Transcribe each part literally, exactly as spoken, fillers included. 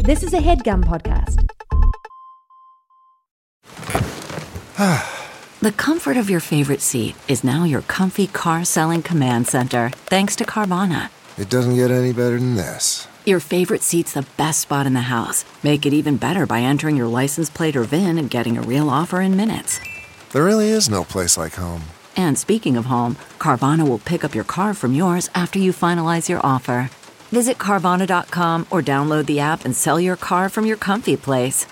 This is a HeadGum podcast. The comfort of your favorite seat is now your comfy car selling command center, thanks to Carvana. It doesn't get any better than this. Your favorite seat's the best spot in the house. Make it even better by entering your license plate or V I N and getting a real offer in minutes. There really is no place like home. And speaking of home, Carvana will pick up your car from yours after you finalize your offer. Visit Carvana dot com or download the app and sell your car from your comfy place.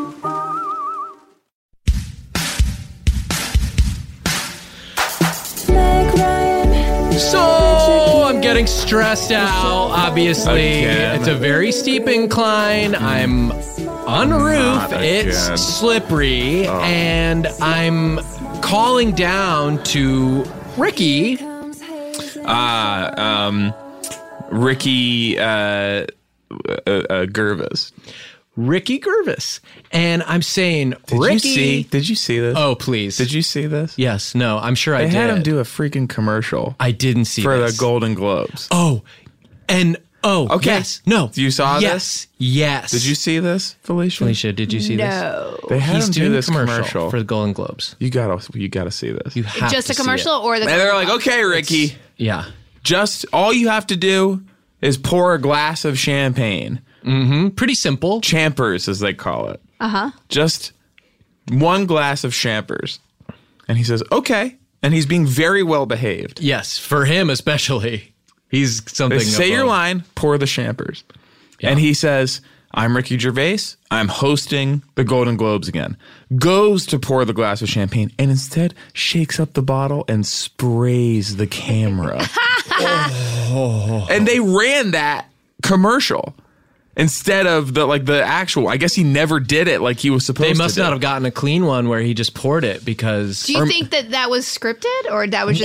So I'm getting stressed out, obviously. Again. It's a very steep incline. I'm on the roof. Not It's again. slippery. And I'm calling down to Ricky. Uh, um, Ricky uh, uh, uh, Gervais. Ricky Gervais. And I'm saying, Did Ricky. you see? Did you see this? Oh, please. Did you see this? Yes. No, I'm sure I They did. had him do a freaking commercial I didn't see for this. the Golden Globes. Oh, and oh, Okay. yes. No. You saw yes, this? Yes. Did you see this, Felicia? Felicia, did you see No. They this? had He's him do doing this a commercial, commercial. for the Golden Globes. You gotta, you gotta see this. You have Just to a see commercial it. or the... And they're like, okay, Ricky, Yeah. just all you have to do is pour a glass of champagne. Mm-hmm. Pretty simple. Champers, as they call it. Uh-huh. Just one glass of champers. And he says, okay. And he's being very well behaved. Yes, for him especially. He's something. They say above. your line, pour the champers. And he says, I'm Ricky Gervais. I'm hosting the Golden Globes again. Goes to pour the glass of champagne and instead shakes up the bottle and sprays the camera. oh. And they ran that commercial instead of the like the actual. I guess he never did it like he was supposed They to. must do. not have gotten a clean one where he just poured it because. Do you think that that was scripted or that was just...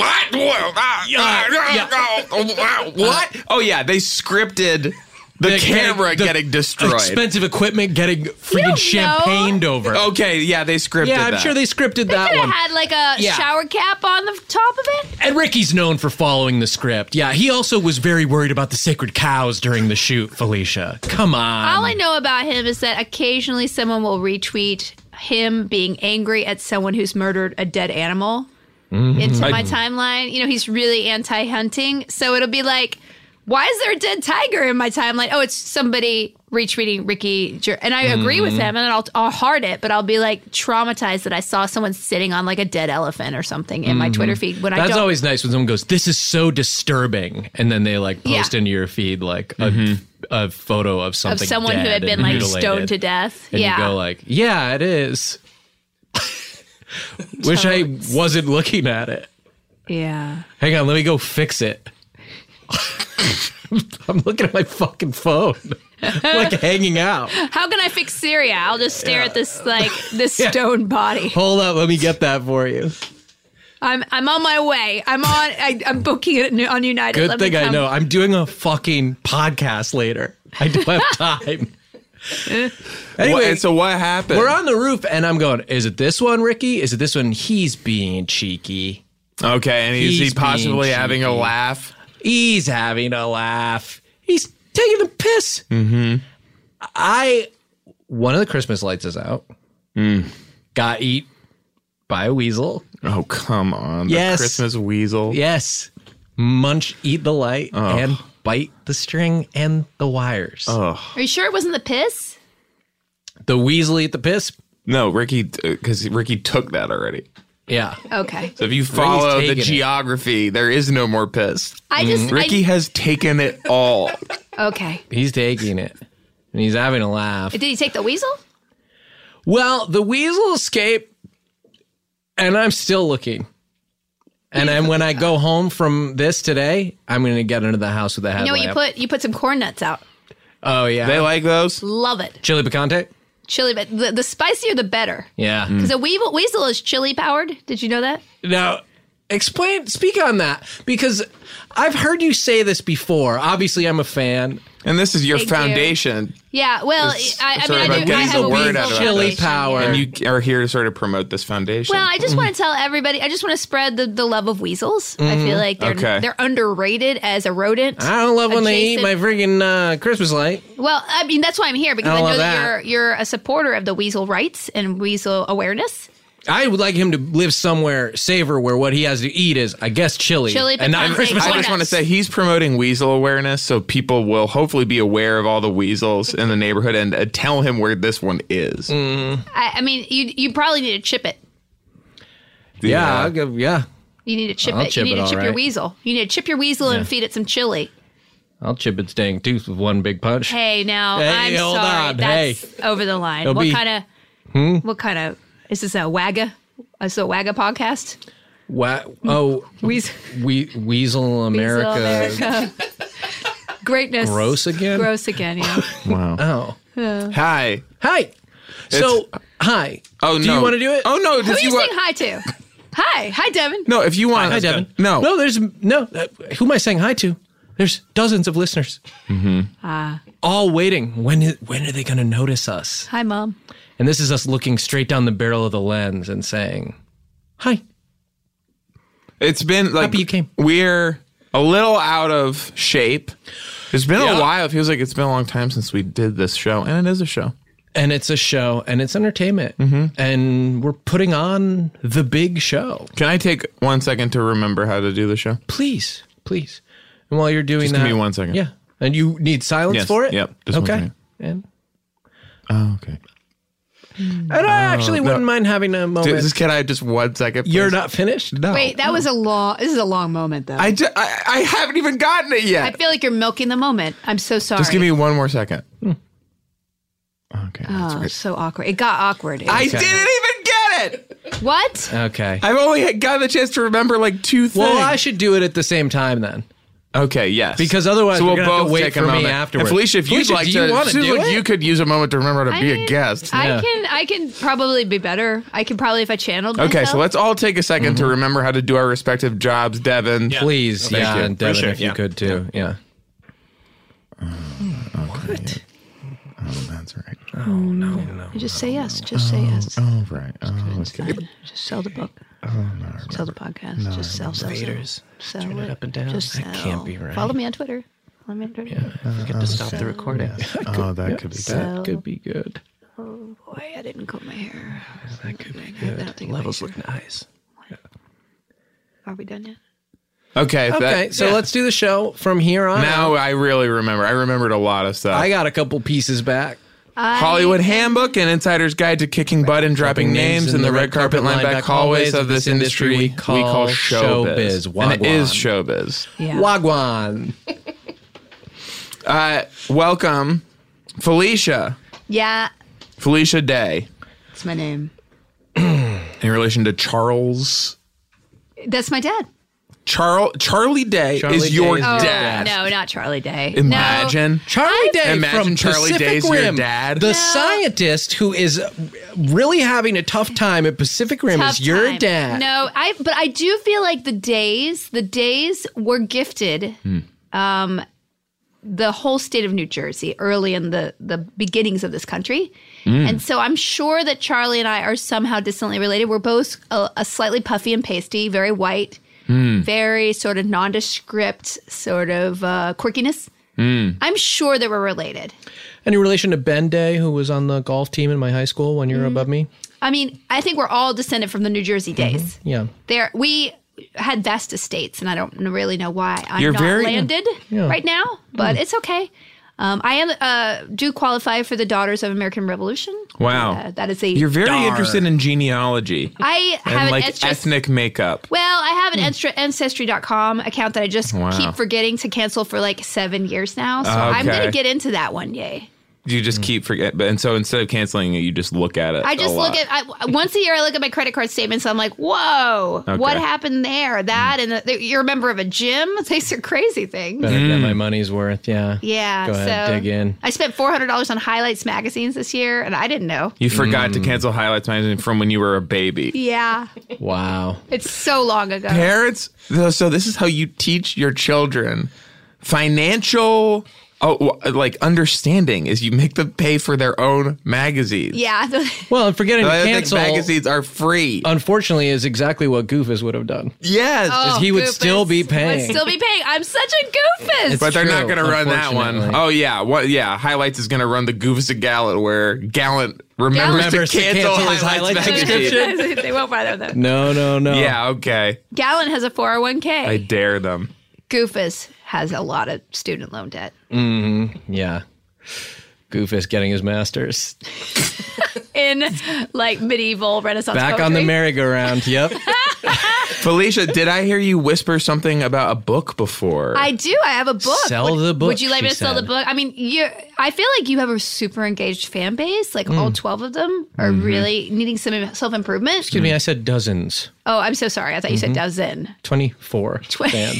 What? Oh yeah, they scripted the, The- camera the getting destroyed. Expensive equipment getting freaking don't champagned over. Okay, yeah, they scripted yeah, I'm that. sure they scripted that Could one. have had like a Yeah. shower cap on the top of it. And Ricky's known for following the script. Yeah, he also was very worried about the sacred cows during the shoot, Felicia. Come on. All I know about him is that occasionally someone will retweet him being angry at someone who's murdered a dead animal into my timeline. You know, he's really anti-hunting. So it'll be like, why is there a dead tiger in my timeline? Oh, it's somebody retweeting Ricky. Ger- and I agree with him, and then I'll, I'll heart it, but I'll be like traumatized that I saw someone sitting on like a dead elephant or something in my Twitter feed when I That's don't. always nice when someone goes, "This is so disturbing," and then they like post Yeah. into your feed like a, a photo of of something someone who had dead been and like mutilated. stoned to death. And yeah. you go like, "Yeah, it is." Wish I wasn't looking at it. yeah. Hang on, let me go fix it. I'm looking at my fucking phone, like hanging out. How can I fix Syria? I'll just stare at this like this Yeah. stone body. Hold up, let me get that for you. I'm I'm on my way. I'm on. I, I'm booking it on United. Good Let me thing I come. know. I'm doing a fucking podcast later. I don't have time. Anyway, What- so what happened? we're on the roof, and I'm going, is it this one, Ricky? Is it this one? He's being cheeky. Okay, and is He's he possibly being having a cheeky. laugh? He's having a laugh. He's taking a piss. Mm-hmm. I, one of the Christmas lights is out. Mm. Got eat by a weasel. Oh, come on. Yes. The Christmas weasel. Yes. Munch, eat the light, and bite the string and the wires. Oh. Are you sure it wasn't the piss? The weasel eat the piss? No, Ricky, because Ricky took that already. Yeah. Okay. So if you follow the taking it. geography, there is no more piss. I just Ricky I, has taken it all. okay. He's taking it. And he's having a laugh. Did he take the weasel? Well, the weasel escaped, and I'm still looking. And then when I go home from this today, I'm going to get into the house with a You headlamp. know, you put you put some corn nuts out. Oh, yeah. They like those? Love it. Chili picante? Chili, but the, the spicier the better. Yeah. Because a weevil, weasel is chili powered. Did you know that? Now, explain, speak on that, because I've heard you say this before. Obviously, I'm a fan. And this is your Thank you. foundation. Yeah, well, It's I, I sort mean, of I about do. I getting have the a word Weasel out about Chili Foundation, power. yeah. And you are here to sort of promote this foundation. Well, I just want to tell everybody. I just want to spread the, the love of weasels. I feel like they're Okay. they're underrated as a rodent. I don't love when they eat adjacent- my freaking uh, Christmas light. Well, I mean, that's why I'm here because I I, know love that, that. you're you're a supporter of the weasel rights and weasel awareness. I would like him to live somewhere safer where what he has to eat is, I guess, chili. Chili, and not picante, Christmas I lights. just want to nuts. say he's promoting weasel awareness, so people will hopefully be aware of all the weasels in the neighborhood and uh, tell him where this one is. I, I mean, you you probably need to chip it. Yeah, I'll give, yeah. You need to chip I'll it. chip you need it, to chip all your right. weasel. You need to chip your weasel and feed it some chili. I'll chip its dang tooth with one big punch. Hey, now Hey, I'm hold sorry. on. That's over the line. It'll What be- kind of? Hmm? What kind of? Is this a wagga? Is this a wagga podcast? Wa- oh, Weasel, we, Weasel America. Weasel America. Greatness. Gross again? Gross again. Yeah. Wow. Oh. Hi. Hi. So, hi. Oh, Do no. you want to do it? Oh, no. Who If are you you want, saying hi to? Hi, hi, Devin. no, if you want. Hi, Devin. No. No, there's no. Uh, who am I saying hi to? There's dozens of listeners. Ah, All waiting. When is, when are they going to notice us? hi, Mom. And this is us looking straight down the barrel of the lens and saying, hi. It's been like Happy you came. we're a little out of shape. It's been Yeah. a while. It feels like it's been a long time since we did this show, and it is a show. And it's a show and it's entertainment. And we're putting on the big show. Can I take one second to remember how to do the show? Please, please. And while you're doing Just that. give me one second. Yeah. And you need silence Yes, for it? yep, just one okay. second. And, Oh, okay. and I actually wouldn't mind having a moment. Dude, just, can I have just one second? Please? You're not finished? No. Wait, that was a long. This is a long moment, though. I, I, ju- I, I haven't even gotten it yet. feel like you're milking the moment. I'm so sorry. Just give me one more second. Okay. That's Oh, great. so awkward. It got awkward. It I was- didn't even get it. what? Okay. I've only gotten the chance to remember like two things. Well, I should do it at the same time then. Okay, yes. Because otherwise so we're we'll gonna have to both wait take a for me moment. afterwards. And Felicia, if you'd Felicia, like do to, you wanna it seems do like it? you could use a moment to remember how to I be mean, a guest. I Yeah. can. I can probably be better. I can probably if I channeled. Okay, myself. so let's all take a 2nd Mm-hmm. to remember how to do our respective jobs. Devin, Please, Thank yeah, you. and Devin, Appreciate if it. you Yeah. could too. Yeah. what? Oh, that's right. Oh, no, no. You just say yes. Just say yes. Oh, right. Oh, It's okay. fine. Just sell the book. Sell the podcast. just sell, sell, Invaders. sell. Turn Sell it up and down. Just That sell. can't be right. Follow me on Twitter. Follow me on Twitter. Forget to stop the recording. Oh, that could be good. Sell. That could be good. Oh boy, I didn't comb my hair. That could be I good. don't think Levels I look nice. Are we done yet? Okay. Okay, that- so yeah. let's do the show from here on. Now out. I really remember. I remembered a lot of stuff. I got a couple pieces back. Hollywood Handbook, an insider's guide to kicking butt and dropping names in the red carpet lineback hallways of this industry we call showbiz. Showbiz. And it is Wagwan. showbiz. Yeah. Wagwan. Uh, welcome, Felicia. Yeah, Felicia Day. that's my name. In relation to Charles. That's my dad. Charles Charlie Day Charlie is Day your is your dad. No, not Charlie Day. Imagine. Charlie Day Imagine from Charlie Pacific Day's your Rim, dad. the No. scientist who is really having a tough time at Pacific Rim Tough is your time. dad. No, I. But I do feel like the days, the days were gifted. Um, the whole state of New Jersey early in the the beginnings of this country, and so I'm sure that Charlie and I are somehow distantly related. We're both a, a slightly puffy and pasty, very white, very sort of nondescript, sort of uh, quirkiness. I'm sure that we're related. Any relation to Ben Day, who was on the golf team in my high school one year above me? I mean, I think we're all descended from the New Jersey days. Yeah. There, we had vast estates, and I don't really know why I'm You're not very- landed Yeah. right now, but it's okay. Um, I am uh, do qualify for the Daughters of American Revolution. Wow. Uh, that is a. You're very Dar. interested in genealogy I have and an like ancestry. ethnic makeup. Well, I have an ancestry- ancestry dot com account that I just Wow. keep forgetting to cancel for like seven years now. So I'm Okay. going to get into that one day. You just keep forget, but and so instead of canceling it, you just look at it. I a just lot. look at I, once a year. I look at my credit card statements. I'm like, whoa, what Okay. happened there? That and the, you're a member of a gym. These are crazy things. Better get my money's worth. Yeah. Yeah. Go ahead, so dig in. I spent four hundred dollars on Highlights magazines this year, and I didn't know. You forgot Mm. to cancel Highlights magazine from when you were a baby. Yeah, Wow. it's so long ago. Parents, so this is how you teach your children financial Oh, like understanding is you make them pay for their own magazines. Yeah. Well, and forgetting to I think cancel, magazines are free. unfortunately, is exactly what Goofus would have done. Yes. Oh, he would Goofus still be paying. Would still be paying. I'm such a Goofus. But they're true, not going to run that one. unfortunately. Oh, yeah. What? Yeah. Highlights is going to run the Goofus and Gallant where Gallant remembers, Remembers to to cancel, cancel his Highlights Highlights magazine. subscription. They won't buy them though. No, no, no. Yeah, okay. Gallant has a four oh one k. I dare them. Goofus has a lot of student loan debt. Yeah. Goofus getting his master's. In like medieval Renaissance Back poetry. on the merry-go-round. Yep. Felicia, did I hear you whisper something about a book before? I do. I have a book. Sell would, the book, Would you like me she to sell the said. book? I mean, you. I feel like you have a super engaged fan base. Like Mm. all twelve of them are Mm-hmm. really needing some self improvement. Excuse me, I said dozens. Oh, I'm so sorry. I thought you Mm-hmm. said dozen. twenty-four fans.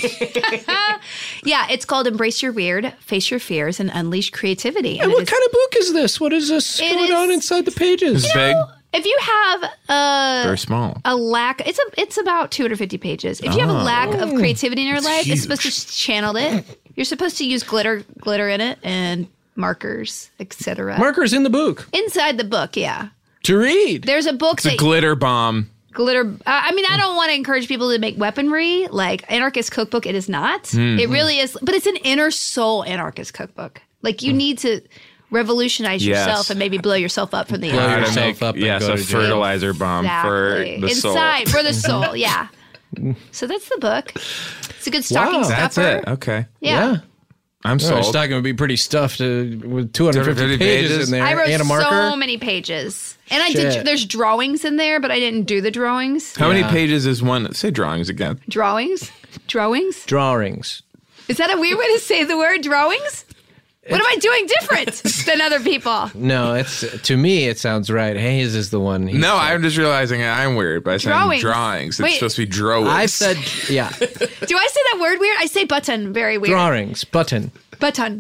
Yeah, it's called Embrace Your Weird, Face Your Fears, and Unleash Creativity. And And it what is- kind of book is this? What is this It going is- on inside the pages? It's big. if you have a Very small. a lack, it's a it's about two hundred fifty pages. If you have a lack of creativity in your life, it's supposed to channel it. You're supposed to use glitter glitter in it and markers, et cetera. Markers in the book Inside the book, yeah. to read. There's a book It's a that glitter bomb. glitter. Uh, I mean, I don't want to encourage people to make weaponry like Anarchist Cookbook. It is not. Mm-hmm. It really is, but it's an inner soul Anarchist Cookbook. Like you need to revolutionize Yes. yourself and maybe blow yourself up from the Blow inside. Gotta yourself make- up and yes, go a to jail. fertilizer bomb Exactly. for the soul. Inside for the soul. Yeah. So that's the book. It's a good stocking Wow. stuffer. That's it. Okay. Yeah. I'm Oh, sold. stocking would be pretty stuffed uh, with two hundred fifty, two hundred fifty pages, pages. in there I wrote and a marker. so many pages, and I Shit. did. There's drawings in there, but I didn't do the drawings. How many Yeah. pages is one? Say drawings again. Drawings, drawings. Drawings. Is that a weird way to say the word drawings? What am I doing different than other people? No, it's to me it sounds right. Hayes is the one. he No, said. I'm just realizing I'm weird by saying Drawings. drawings. It's Wait. supposed to be drawings. I said yeah. Do I say that word weird? I say button very weird. Drawings. Button. Button.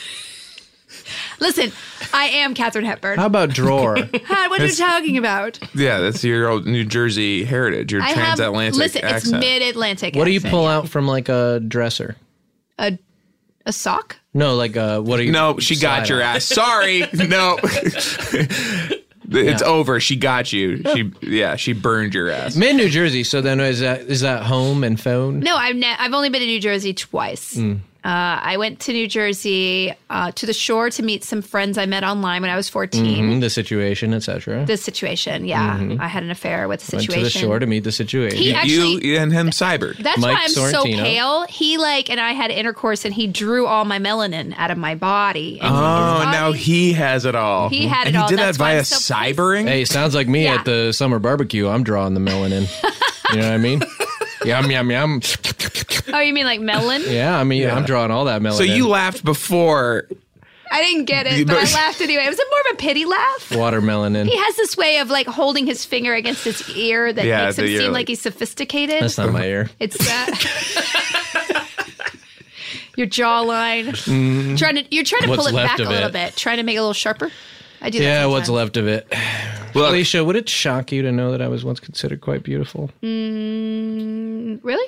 Listen, I am Katharine Hepburn. How about drawer? Hi, what are you talking about? yeah, that's your old New Jersey heritage, your I have transatlantic listen. It's accent. mid-Atlantic. What do you accent, pull yeah. out from like a dresser? A a sock? No, like uh, what are you? no, she got slide your out? ass. Sorry, no. It's Yeah. over. She got you. She yeah, she burned your ass. Mid New Jersey. So then is that is that home and phone? No, I've ne- I've only been to New Jersey twice. Mm. Uh, I went to New Jersey uh, to the shore to meet some friends I met online when I was fourteen. Mhm, the situation, et cetera. The situation, yeah, I had an affair with the Went situation. to the shore to meet the situation. He actually- you and him cybered. That's Mike why I'm so Sorrentino. pale. He like and I had intercourse, and he drew all my melanin out of my body. And his Oh, body- now he has it all. He had and it all. he did That's that why via I'm so pissed. cybering. Hey, sounds like me Yeah. at the summer barbecue. I'm drawing the melanin. You know what I mean? Yum yum yum. Oh, you mean like melon? Yeah, I mean I'm drawing all that melanin. So you laughed before. I didn't get it, but I laughed anyway. It was more of a pity laugh. watermelon in. He has this way of like holding his finger against his ear that Yeah, makes him that you're seem like- like he's sophisticated. That's not my ear. It's uh, your jawline. Trying to you're trying to What's pull it left back a of little it. bit, trying to make it a little sharper. I do that. Yeah, what's sometimes. left of it? Look, Alicia, would it shock you to know that I was once considered quite beautiful? Really?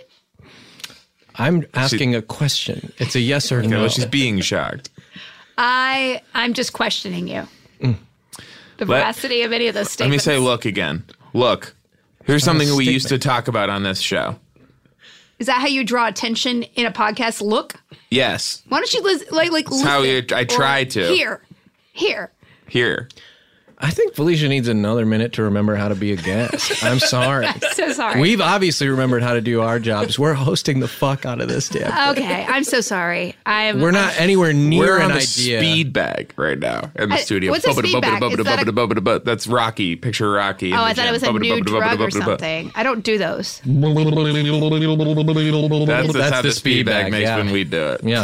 I'm asking a question. It's a yes or you no. know, she's being shocked. I I'm just questioning you. The veracity of any of those Mm. Let me statements. say, look again. Look. Here's something we used to statement. talk about on this show. Is that how you draw attention in a podcast? Look. Yes. Why don't you lis- like like listen? how you- I Or tried to. Here, here. Here. I think Felicia needs another minute to remember how to be a guest. I'm sorry. So sorry. We've obviously remembered how to do our jobs. We're hosting the fuck out of this damn thing. Okay, I'm so sorry. I'm. We're not anywhere near We're an on the idea. speed bag right now in the I- studio. what's a speed bag? Is that a- Bubba-da-bubba-da-bubba-da-bubba. That's Rocky. Picture Rocky. in Oh, the I thought it gym. was a new drug or Bubba-da-bubba-da-bubba-da-bubba. something. I don't do those. That's, that's, That's how the the speed bag, bag, makes yeah. when we do it. Yeah.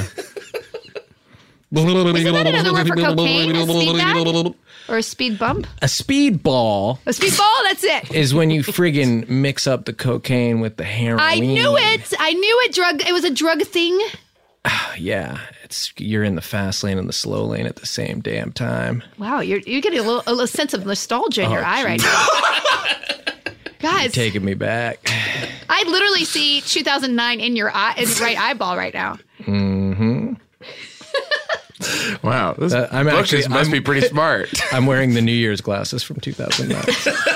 Isn't that another word for cocaine? A speed bag? Or a speed bump? A speed ball A speed ball? That's it. is when you friggin' mix up the cocaine with the heroin. I knew it. I knew it. Drug. It was a drug thing. Yeah, it's you're in the fast lane and the slow lane at the same damn time. Wow, you're you're getting a little a little sense of nostalgia in Oh, your eye right now. Guys, Taking me back. I literally see two thousand nine in your eye, in your right eyeball right now. Wow, this Uh, I'm book actually- is- must I'm- be pretty smart. I'm wearing the New Year's glasses from two thousand nine.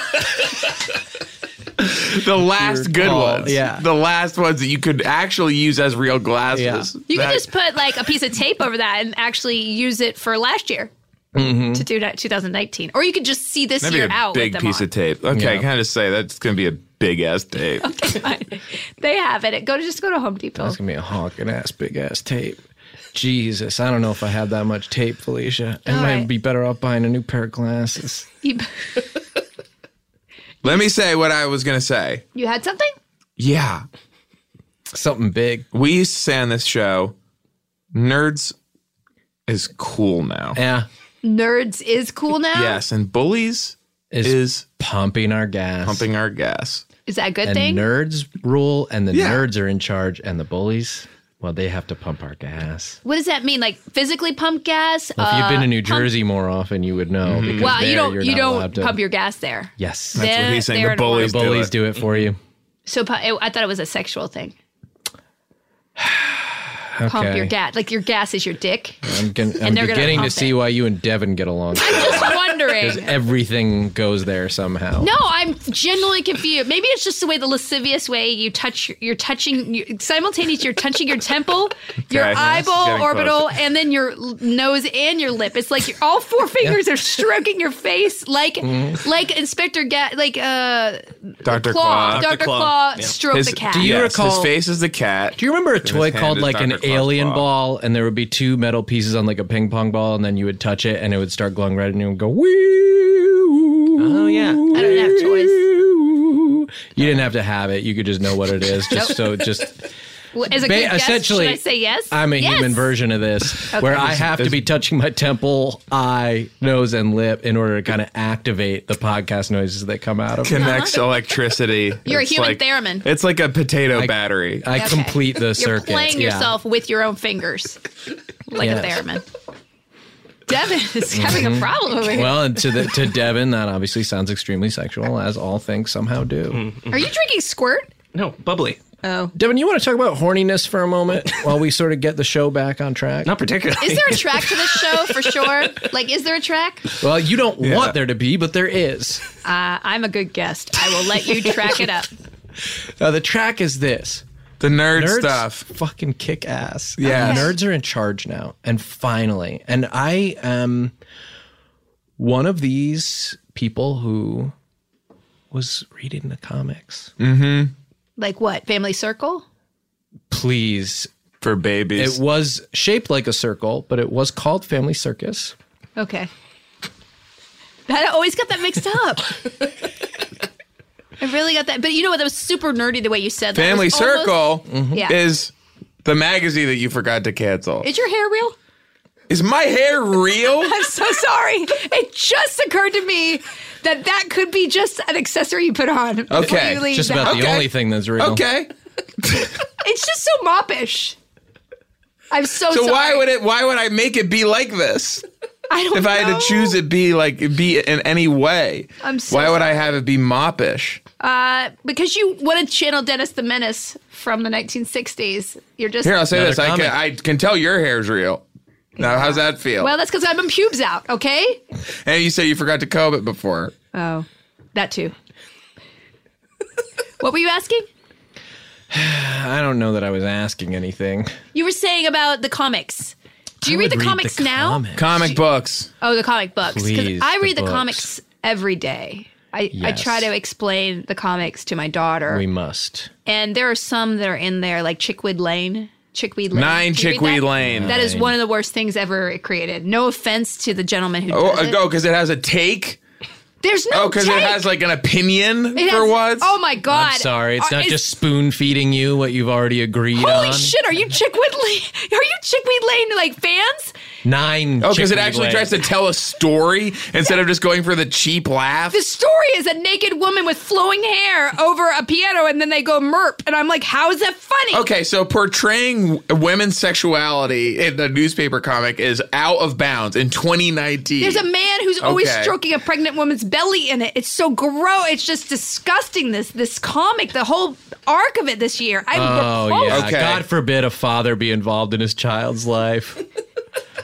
The last good Paul, ones. yeah. The last ones that you could actually use as real glasses. Yeah. You That- could just put like a piece of tape over that and actually use it for last year to do that two thousand nineteen, or you could just see this That'd be year a out. big with them piece on. of tape. Okay, Yeah. can I just say that's going to be a big ass tape. Fine. They have it. Go to just go to Home Depot. That's gonna be a honking ass, big ass tape. Jesus, I don't know if I have that much tape, Felicia. I All might right. be better off buying a new pair of glasses. You, Let me say what I was going to say. you had something? Yeah. Something big. We used to say on this show, nerds is cool now. Yeah, Nerds is cool now. Yes, and bullies is, is pumping our gas. pumping our gas. Is that a good and thing? nerds rule, and the Yeah. nerds are in charge, and the bullies, well, they have to pump our gas. What does that mean? Like physically pump gas? Well, if you've been Uh, to New pump- Jersey more often, you would know. Because Well, you there don't. you're You not don't allowed to- pump your gas there. Yes, That's what he's saying. They're The in order. bullies, the bullies do it. do it for you. So pu- I thought it was a sexual thing. Okay. Pump your gas. Like your gas is your dick. I'm, gonna, I'm they're gonna beginning to pump see it. why you and Devin get along. Just Because wondering. everything goes there somehow. No, I'm genuinely confused. Maybe it's just the way the lascivious way you touch. You're touching you, simultaneously. You're touching your temple, your Okay, that's eyeball, getting orbital, close. and then your l- nose and your lip. It's like you're, all four fingers are stroking your face, like Mm-hmm. like Inspector Ga- like uh Doctor Claw, Claw. Doctor Claw. Claw, Yeah. stroke His, the cat. Do you yes, recall- his face is the cat. Do you remember a his toy hand called is like an Doctor Claw's alien claw. ball, and there would be two metal pieces on like a ping pong ball, and then you would touch it, and it would start glowing red, and it would go wee. Oh, yeah. I don't have toys. You didn't have to have it. You could just know what it is. Just so just. Well, As a Ba- good guess, essentially, should I say yes? I'm a Yes. human version of this, where I have to be touching my temple, eye, nose, and lip in order to kind of activate the podcast noises that come out of it. Connects electricity. You're a It's human like, theremin. It's like a potato battery. I Okay. complete the You're circuit. playing yeah. yourself with your own fingers, like Yes. a theremin. Devin is having a problem over here. Well, and to the, to Devin, that obviously sounds extremely sexual, as all things somehow do. Are you drinking squirt? No, bubbly. Oh. Devin, you want to talk about horniness for a moment while we sort of get the show back on track? Not particularly. Is there a track to this show for sure? Like, is there a track? Well, you don't want there to be, but there is. Uh, I'm a good guest. I will let you track it up. Uh, the track is this. The nerd Nerds stuff. fucking kick ass. Yes. Nerds are in charge now. And finally, and I am one of these people who was reading the comics. Like what? Family Circle? Please. For babies. It was shaped like a circle, but it was called Family Circus. Okay. I always got that mixed up. I really got that. But you know what? That was super nerdy the way you said that. It Family was almost- Circle Yeah. is the magazine that you forgot to cancel. Is your hair real? Is my hair real? I'm so sorry. It just occurred to me that that could be just an accessory you put on. before Okay, you leave Just the about house. the Okay. only thing that's real. Okay. It's just so moppish. I'm so, So sorry. why would it? Why would I make it be like this? I don't If I had know. to choose it, be like it be in any way. I'm so why would I sorry. have it be moppish? Uh, because you want to channel Dennis the Menace from the nineteen sixties. You're just Here, I'll say Another this: I can, comment. I can tell your hair's real. Now, how's that feel? well. That's because I have my pubes out. Okay. and you say you forgot to comb it before. Oh, that too. What were you asking? I don't know that I was asking anything. You were saying about the comics. Do you I read would the comics now? comics. Comic books. Oh, the comic books. Because Please, I the read the, books. comics every day. I, I Yes. try to explain the comics to my daughter. We must. And there are some that are in there, like Chickweed Lane. Chickweed Lane. Nine Do you read Chickweed that? Lane. That is one of the worst things ever created. No offense to the gentleman who Oh, does it. go because it has a take. There's no Oh, because it take. has like an opinion It for has- once. Oh my god! I'm sorry. It's Are- not is- just spoon feeding you what you've already agreed Holy on. shit! Are you Chickweed Lane? Are you Chickweed Lane like fans? Nine. Oh, because it Chickweed actually Lane. tries to tell a story instead of just going for the cheap laugh. The story is a naked woman with flowing hair over a piano, and then they go merp, and I'm like, how is that funny? Okay, so portraying women's sexuality in the newspaper comic is out of bounds in twenty nineteen. There's a man who's always Okay. stroking a pregnant woman's belly in it. It's so gross. It's just disgusting. This this comic, the whole arc of it this year. I'm Oh, repulsed. yeah. Okay. God forbid a father be involved in his child's life.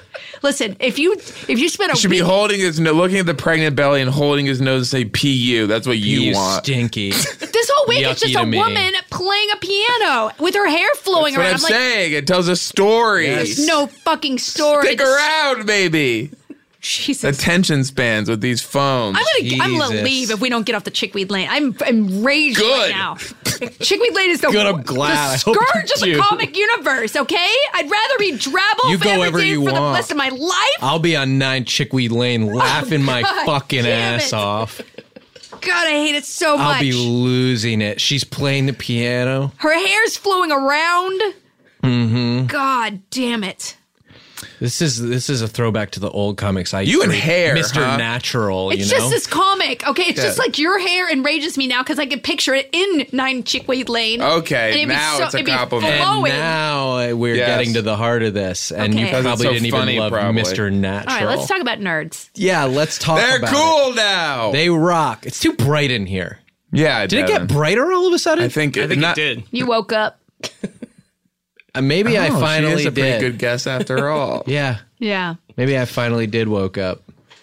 Listen, if you if you spend a He should week, be holding his nose, looking at the pregnant belly and holding his nose and say P U. That's what you, You want. stinky. this whole week it's Yucky just to a me. woman playing a piano with her hair flowing That's what around. I'm, I'm like, saying. It tells a story. Yes. no fucking story. Stick This- around, baby. Jesus. Attention spans with these phones. I'm gonna, I'm gonna Jesus. leave if we don't get off the chickweed lane. I'm enraged Good. right now. Chickweed lane is the, Good, I'm glad. I the hope you scourge of the do. comic universe. Okay, I'd rather be drabble You for go every wherever day you for the want. rest of my life. I'll be on nine Chickweed Lane laughing my Oh, God fucking damn ass it. off. God, I hate it so much. I'll be losing it. She's playing the piano. Her hair's flowing around. Mm-hmm. God damn it. This is this is a throwback to the old comics. I You and read. hair, Mister huh? Natural. It's you just know? this comic, okay? It's Yeah. just like your hair enrages me now because I can picture it in Nine Chickweed Lane. Okay, And it'd be now so- it's a it'd be compliment. And flowing. now uh, we're Yes. getting to the heart of this, and you Okay. 'Cause it's probably so didn't funny, even love probably. Mister Natural. All right, let's talk about nerds. Yeah, let's talk. They're about cool it. now. They rock. It's too bright in here. yeah, Did it get brighter all of a sudden? I think, I think not, it did. You woke up. Uh, maybe I Oh, finally she is a pretty did. good guess after all. Yeah, Yeah. maybe I finally did woke up.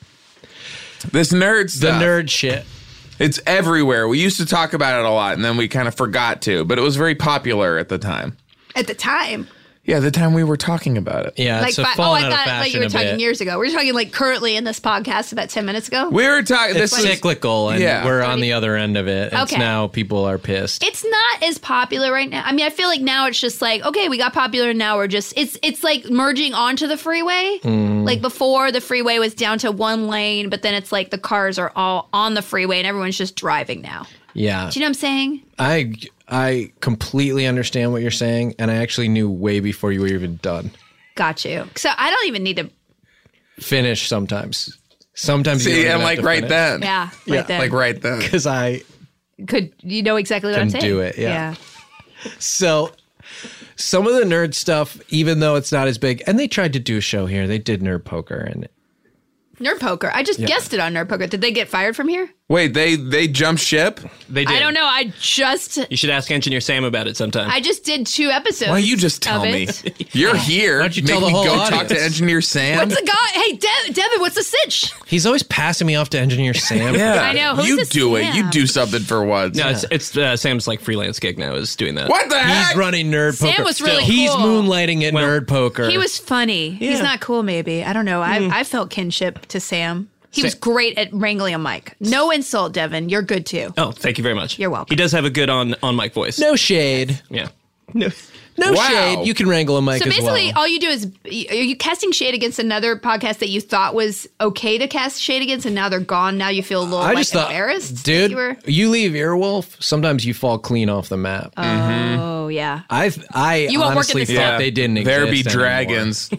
This nerd The stuff. nerd shit. It's everywhere. We used to talk about it a lot, and then we kind of forgot to, but it was very popular at the time. At the time. Yeah, the time we were talking about it. Yeah, Like, it's a fi- oh, fallen I out of thought like fashion you were a talking bit. years ago. We're talking like currently in this podcast about ten minutes ago. We were talking. It's This was cyclical, and Yeah. we're on the other end of it. It's Okay. now people are pissed. It's not as popular right now. I mean, I feel like now it's just like, okay, we got popular and now we're just it's it's like merging onto the freeway. Mm. Like before the freeway was down to one lane, but then it's like the cars are all on the freeway and everyone's just driving now. Yeah, Do you know what I'm saying? I I completely understand what you're saying, and I actually knew way before you were even done. Got you. So I don't even need to Finish sometimes. Sometimes you See, don't even and have like to right finish. then. yeah, Yeah, right there. Like right then. Because I Could you know exactly what Can I'm saying? do it, yeah. so some of the nerd stuff, even though it's not as big, and they tried to do a show here. They did Nerd Poker, and Nerd Poker. I just guessed it on Nerd Poker. Did they get fired from here? Wait, they they jumped ship? They did. I don't know. I just You should ask Engineer Sam about it sometime. I just did two episodes. Why don't you just tell of me? it. You're here. Why don't you Make tell the me whole go talk audience? to Engineer Sam? What's the guy? Hey, De- Devin, what's the sitch? he's always passing me off to Engineer Sam. yeah, I know. Who's you this do it. Sam? You do something for once. no, it's, it's uh, Sam's like freelance gig now is doing that. What the He's heck? running Nerd Sam Poker. was really He's cool. moonlighting at Nerd Poker. He was funny. He's not cool, maybe. I don't know. I, I felt kinship to Sam. He was great at wrangling a mic. No insult, Devin. You're good too. Oh, thank you very much. You're welcome. He does have a good on on mic voice. no shade. Yeah. No. No Wow. shade. You can wrangle a mic So as basically, well. all you do is are you casting shade against another podcast that you thought was okay to cast shade against, and now they're gone. Now you feel a little I like just thought, embarrassed, that dude, You were, you leave Earwolf, sometimes you fall clean off the map. oh yeah. I I You won't work at honestly the thought set. they didn't exist There be anymore. dragons.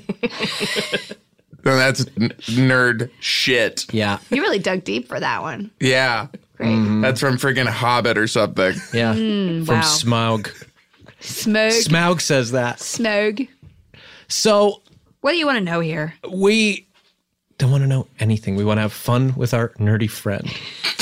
No, that's n- nerd shit. Yeah, You really dug deep for that one. Yeah. Great. That's from freaking Hobbit or something. yeah. Mm, From wow. Smaug. Smog. Smaug says that. Smog. So What do you want to know here? we don't want to know anything. We want to have fun with our nerdy friend.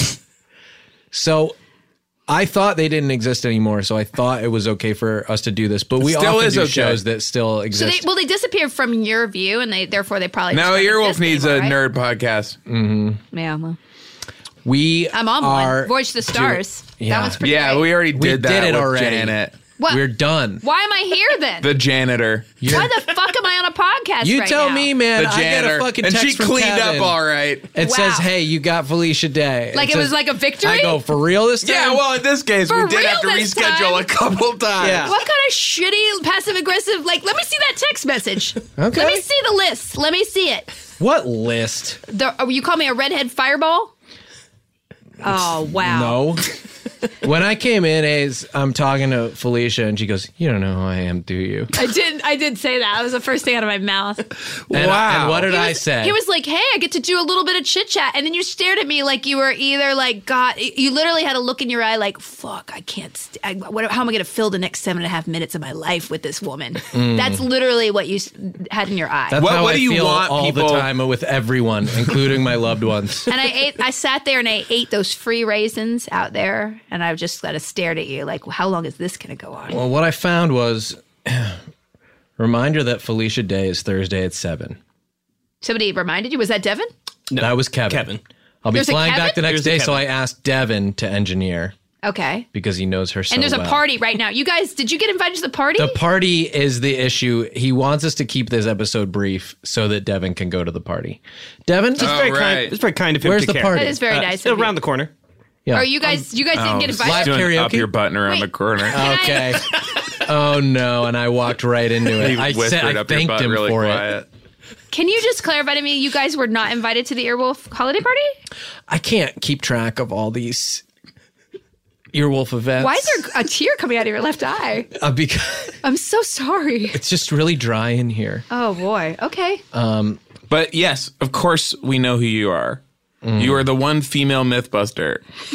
So I thought they didn't exist anymore, so I thought it was okay for us to do this. But we Still often is do okay. shows that still So exist. they well they disappeared from your view, and they therefore they probably Now just don't Earwolf exist needs a anymore, right? nerd podcast. Yeah, well, we I'm on are one. Voyage to the Stars. Yeah. That one's pretty. Yeah, great. we already We did that did it with already. Janet. What? We're done. Why am I here then? The janitor. Why the fuck am I on a podcast? You right tell now? me, man. The I get janitor. a fucking and text she from cleaned Kevin. up all right. It Wow. says, "Hey, you got Felicia Day." Like it says- was like a victory. I go for real this time. Yeah, well, in this case, For we did real have to this reschedule time? a couple times. Yeah. What kind of shitty passive aggressive? Like, let me see that text message. Okay. Let me see the list. Let me see it. What list? The, oh, you call me a redhead fireball? Oh wow. No. When I came in, A's, I'm talking to Felicia, and she goes, "You don't know who I am, do you?" I did. I did say that. That was the first thing out of my mouth. And, Wow. and what did He I was- say? He was like, "Hey, I get to do a little bit of chit chat," and then you stared at me like you were either like, "God," you literally had a look in your eye like, "Fuck, I can't. St- I, what, how am I going to fill the next seven and a half minutes of my life with this woman?" That's literally what you s- had in your eye. That's What- how what I do you feel want all people- the time with everyone, including my loved ones. and I ate. I sat there and I ate those free raisins out there, and I just kind of stared at you like, well, "How long is this going to go on?" Well, what I found was reminder that Felicia Day is Thursday at seven. Somebody reminded you? Was that Devin? No, That was Kevin. Kevin. I'll be There's a flying Kevin? back the next There's a day, so I Kevin. asked Devin to engineer Okay. because he knows her so And there's well. a party right now. You guys, did you get invited to the party? The party is the issue. He wants us to keep this episode brief so that Devin can go to the party. Devin, It's very right. kind. It's very kind of him Where's to the care. party? That is very Uh, nice still of you. around the corner. yeah. Or you guys, you guys didn't get live invited? Doing up karaoke? your button around Wait. the corner. Okay. Oh no! And I walked right into it. He I whispered said I up your thanked butt him really for it. quiet. Can you just clarify to me, you guys were not invited to the Earwolf holiday party? I can't keep track of all these Earwolf events. Why is there a tear coming out of your left eye? Uh, because I'm so sorry. it's just really dry in here. Oh boy. Okay. But yes, of course, we know who you are. You are the one female Mythbuster.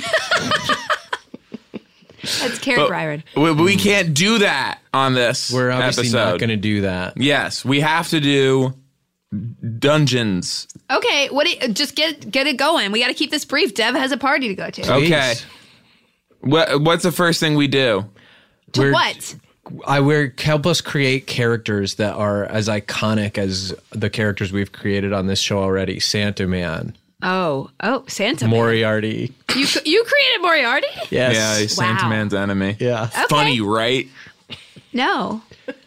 That's Carrie But Byron. we, we can't do that on this We're obviously episode. not going to do that. Yes, we have to do dungeons. Okay. What? Do you, just get get it going. We got to keep this brief. Dev has a party to go to. Oh. Okay. What, what's the first thing we do? To We're- what? I we're help us create characters that are as iconic as the characters we've created on this show already. Santa Man, Oh. Oh. Santa. Moriarty. You you created Moriarty? Yes. Yeah, he's Wow. Santa Man's enemy. Yeah. Okay. Funny, right? No.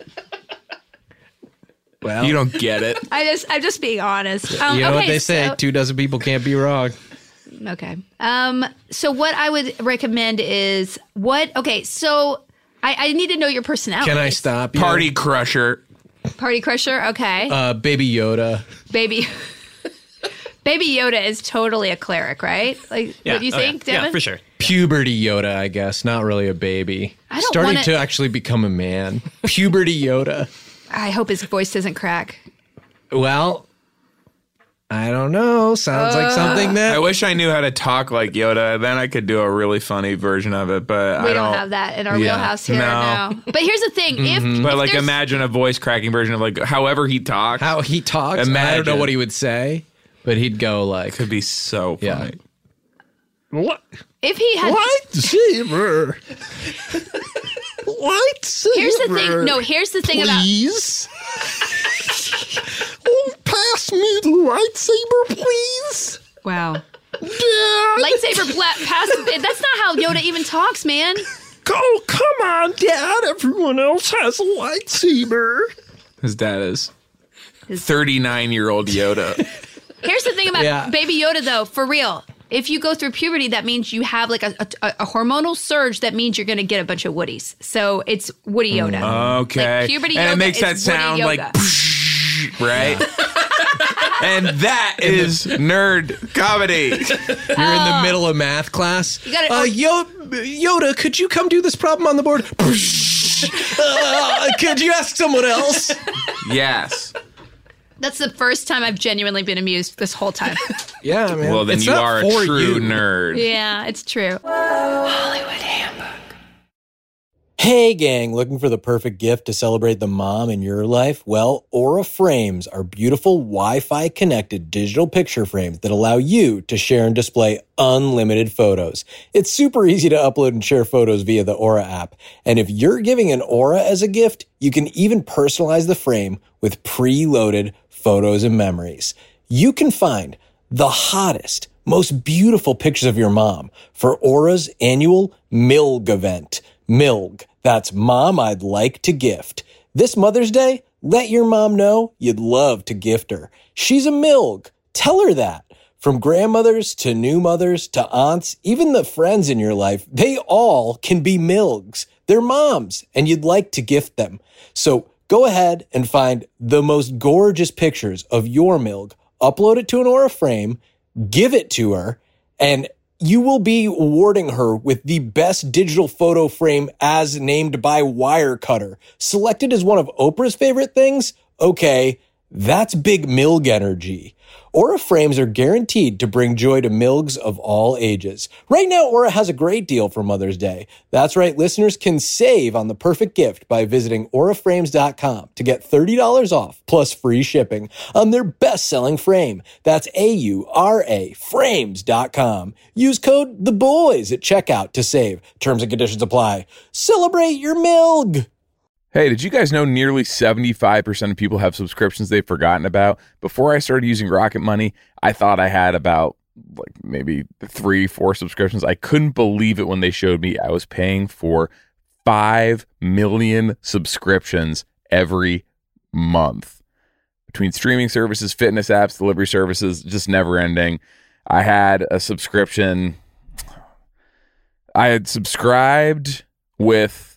Well, You don't get it. I just I'm just being honest. Um, you know okay, what they say: so- two dozen people can't be wrong. Okay. Um. So what I would recommend is what? Okay. So I, I need to know your personality. Can I stop you? Party crusher. Party Crusher. Okay. Uh, Baby Yoda. Baby. Baby Yoda is totally a cleric, right? Like, Yeah. what do you Oh, think, yeah. Devin? Yeah, for sure. Puberty Yoda, I guess. Not really a baby. I don't Starting wanna- to actually become a man. Puberty Yoda. I hope his voice doesn't crack. Well, I don't know. Sounds like something that. I wish I knew how to talk like Yoda. Then I could do a really funny version of it. But We I don't, don't have that in our Yeah. wheelhouse here No. now. But here's the thing: if, But if like, there's- imagine a voice cracking version of like however he talks. how he talks. I don't know Imagine. what he would say, but he'd go like, could be so Yeah. funny. "What? if he had, Lightsaber? Lightsaber? here's the thing. No, here's the thing about Please? Oh, pass me the lightsaber, please. wow. Dad. Lightsaber pla- pass. That's not how Yoda even talks, man. Oh, come on, Dad. Everyone else has a lightsaber. His dad is thirty-nine year old Yoda. Here's the thing about Yeah. Baby Yoda, though, for real. If you go through puberty, that means you have like a, a, a hormonal surge. That means you're going to get a bunch of Woodies. So it's Woody Yoda. Okay. Like puberty and yoga it makes that is Woody sound like yoga. right? And that is nerd comedy. You're in the middle of math class. You gotta- uh, Yo- Yoda, could you come do this problem on the board? uh, could you ask someone else? Yes. That's the first time I've genuinely been amused this whole time. Yeah, man. Well, then It's you not are a for true you. nerd. Yeah, it's true. Hey gang, looking for the perfect gift to celebrate the mom in your life? Well, Aura Frames are beautiful Wi-Fi connected digital picture frames that allow you to share and display unlimited photos. It's super easy to upload and share photos via the Aura app. And if you're giving an Aura as a gift, you can even personalize the frame with preloaded photos and memories. You can find the hottest, most beautiful pictures of your mom for Aura's annual M I L G event. M I L G. That's Mom I'd Like to Gift. This Mother's Day, let your mom know you'd love to gift her. She's a M I L G. Tell her that. From grandmothers to new mothers to aunts, even the friends in your life, they all can be M I L Gs. They're moms, and you'd like to gift them. So go ahead and find the most gorgeous pictures of your M I L G, upload it to an Aura frame, give it to her, and you will be awarding her with the best digital photo frame as named by Wirecutter. Selected as one of Oprah's favorite things? Okay, that's big M I L G energy. Aura frames are guaranteed to bring joy to M I L Gs of all ages. Right now, Aura has a great deal for Mother's Day. That's right, listeners can save on the perfect gift by visiting aura frames dot com to get thirty dollars off plus free shipping on their best-selling frame. That's A U R A frames dot com. Use code THEBOYS at checkout to save. Terms and conditions apply. Celebrate your M I L G! Hey, did you guys know nearly seventy-five percent of people have subscriptions they've forgotten about? Before I started using Rocket Money, I thought I had about like maybe three, four subscriptions. I couldn't believe it when they showed me I was paying for five million subscriptions every month. Between streaming services, fitness apps, delivery services, just never ending. I had a subscription. I had subscribed with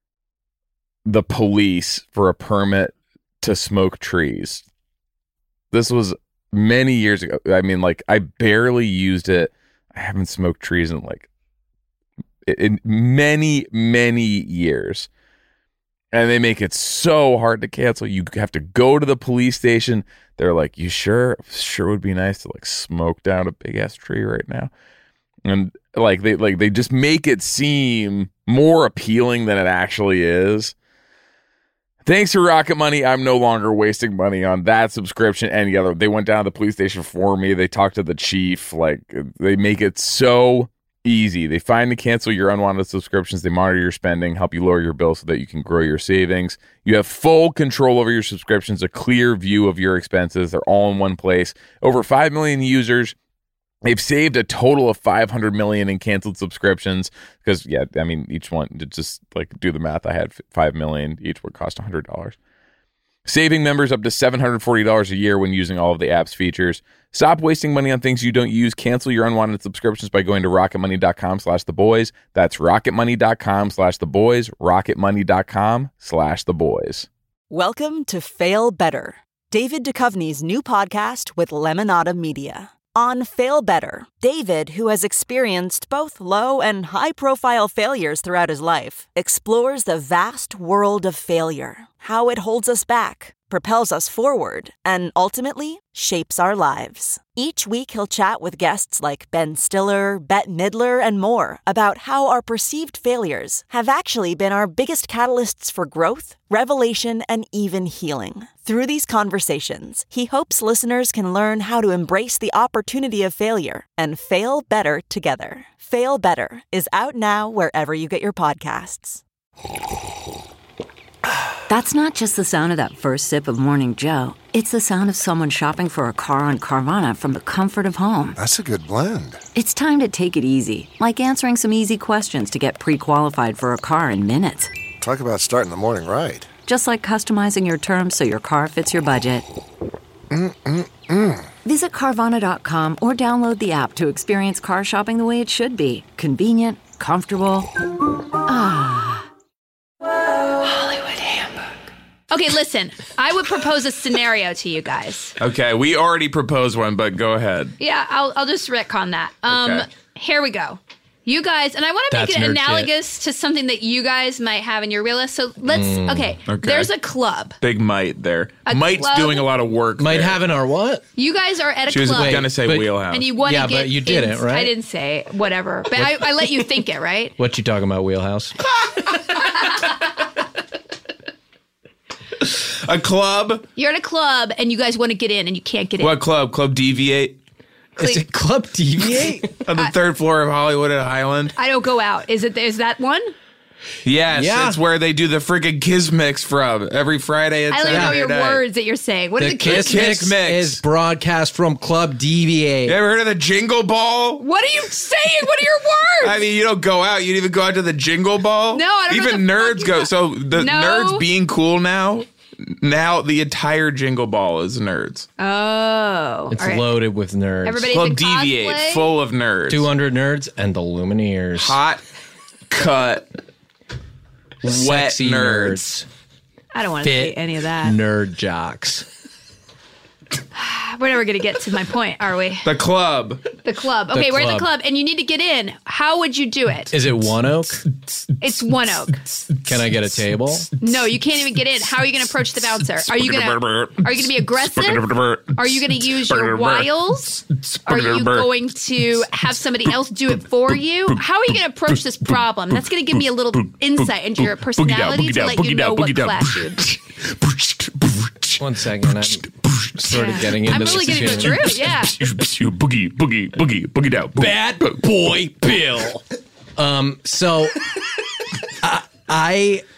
the police for a permit to smoke trees. This was many years ago. I mean, like, I barely used it. I haven't smoked trees in like in many, many years. And they make it so hard to cancel. You have to go to the police station. They're like, you sure? Sure would be nice to like smoke down a big ass tree right now. And like they like they just make it seem more appealing than it actually is. Thanks to Rocket Money, I'm no longer wasting money on that subscription. Any other, they went down to the police station for me. They talked to the chief. Like, they make it so easy. They find and cancel your unwanted subscriptions. They monitor your spending, help you lower your bill so that you can grow your savings. You have full control over your subscriptions, a clear view of your expenses. They're all in one place. Over five million users. They've saved a total of five hundred million in canceled subscriptions because, yeah, I mean, each one, to just like do the math, I had five million. Each would cost one hundred dollars. Saving members up to seven hundred forty dollars a year when using all of the app's features. Stop wasting money on things you don't use. Cancel your unwanted subscriptions by going to rocketmoney.com slash the boys. That's rocketmoney.com slash the boys. Rocketmoney.com slash the boys. Welcome to Fail Better, David Duchovny's new podcast with Lemonada Media. On Fail Better, David, who has experienced both low and high-profile failures throughout his life, explores the vast world of failure, how it holds us back, propels us forward, and ultimately shapes our lives. Each week, he'll chat with guests like Ben Stiller, Bette Midler, and more about how our perceived failures have actually been our biggest catalysts for growth, revelation, and even healing. Through these conversations, he hopes listeners can learn how to embrace the opportunity of failure and fail better together. Fail Better is out now wherever you get your podcasts. That's not just the sound of that first sip of Morning Joe. It's the sound of someone shopping for a car on Carvana from the comfort of home. That's a good blend. It's time to take it easy, like answering some easy questions to get pre-qualified for a car in minutes. Talk about starting the morning right. Just like customizing your terms so your car fits your budget. Mm-mm-mm. Visit Carvana dot com or download the app to experience car shopping the way it should be. Convenient, comfortable. Ah. Okay, listen, I would propose a scenario to you guys. Okay, we already proposed one, but go ahead. Yeah, I'll I'll just retcon that. Um, Okay. Here we go. You guys, and I want to make That's it nerd analogous to something that you guys might have in your real life. So let's, okay, okay. there's a club. Big Mite there. A Mite's club? doing a lot of work. Might there. have in our what? You guys are at a She was club. going to say but- wheelhouse. and you want to Yeah, get but you didn't, hints- right? I didn't say it, whatever. But I, I let you think it, right? What you talking about, Wheelhouse? A club? You're at a club and you guys want to get in and you can't get in. What club? Club Deviate? Is it Club Deviate? On the third floor of Hollywood at Highland? I don't go out. Is it? Is that one? Yes, Yeah. it's where they do the freaking Kiss Mix from every Friday and I don't even know Saturday your night. words that you're saying. What are The the Kiss, kids? Kiss Mix, Mix. is broadcast from Club Deviate. You ever heard of the Jingle Ball? What are you saying? What are your words? I mean, you don't go out. You didn't even go out to the Jingle Ball. No, I don't know Even the nerds fucking- go. So the No. nerds being cool now. Now the entire Jingle Ball is nerds. Oh, It's all right. loaded with nerds. Everybody's Club in Deviate, cosplay? full of nerds. two hundred nerds and the Lumineers. Hot cut, wet Sexy nerds. I don't want to say Fit any of that. nerd jocks. We're never going to get to my point, are we? The club. The club. Okay, we're at the club. club, and you need to get in. How would you do it? Is it One Oak? It's One Oak. Can I get a table? No, you can't even get in. How are you going to approach the bouncer? Are you going to Are you going to be aggressive? Are you going to use your wiles? Are you going to have somebody else do it for you? How are you going to approach this problem? That's going to give me a little insight into your personality to let you know what class you're in. One second. I'm sort of getting into I'm this. really getting tune. through. Yeah. Boogie, boogie, boogie, boogie down. Bad boy Bill. Um. So, I, I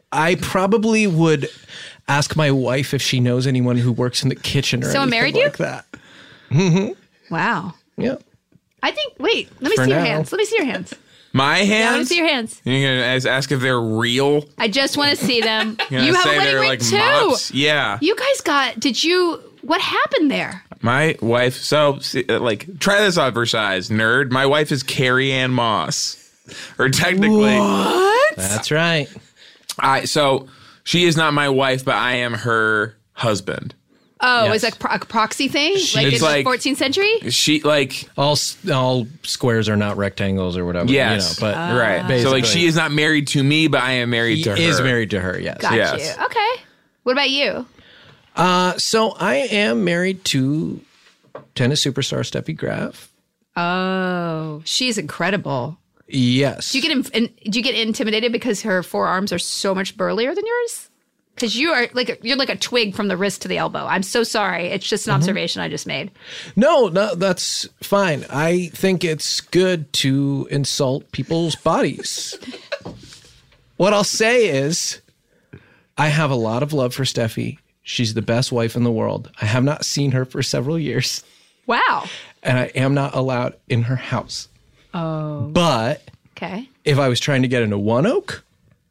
I probably would ask my wife if she knows anyone who works in the kitchen or Someone anything married you? like that. Mm-hmm. Wow. Yeah. I think, wait, let me For see your now. hands. Let me see your hands. My hands? Yeah, let me see your hands. You're going to ask, ask if they're real? I just want to see them. You're You gonna have a say wedding they're ring like too. mops? Yeah. You guys got, did you, what happened there? My wife, so, see, uh, like, try this on for size, nerd. My wife is Carrie Ann Moss. Or technically. What? That's right. I So, she is not my wife, but I am her husband. Oh, Yes. is that a, pro- a proxy thing? Like It's in like- the fourteenth century? She, like, All s- all squares are not rectangles or whatever. yes. You know, but right. So, like, basically- she is not married to me, but I am married he to her. is married to her, yes. Got Yes. you. Okay. What about you? Uh, so I am married to tennis superstar Steffi Graf. Oh, she's incredible. Yes. Do you get in, in, do you get intimidated because her forearms are so much burlier than yours? Because you are like a, you're like a twig from the wrist to the elbow. I'm so sorry. It's just an observation I just made. No, no, that's fine. I think it's good to insult people's bodies. What I'll say is, I have a lot of love for Steffi. She's the best wife in the world. I have not seen her for several years, Wow. and I am not allowed in her house. Oh. But Okay. if I was trying to get into One Oak,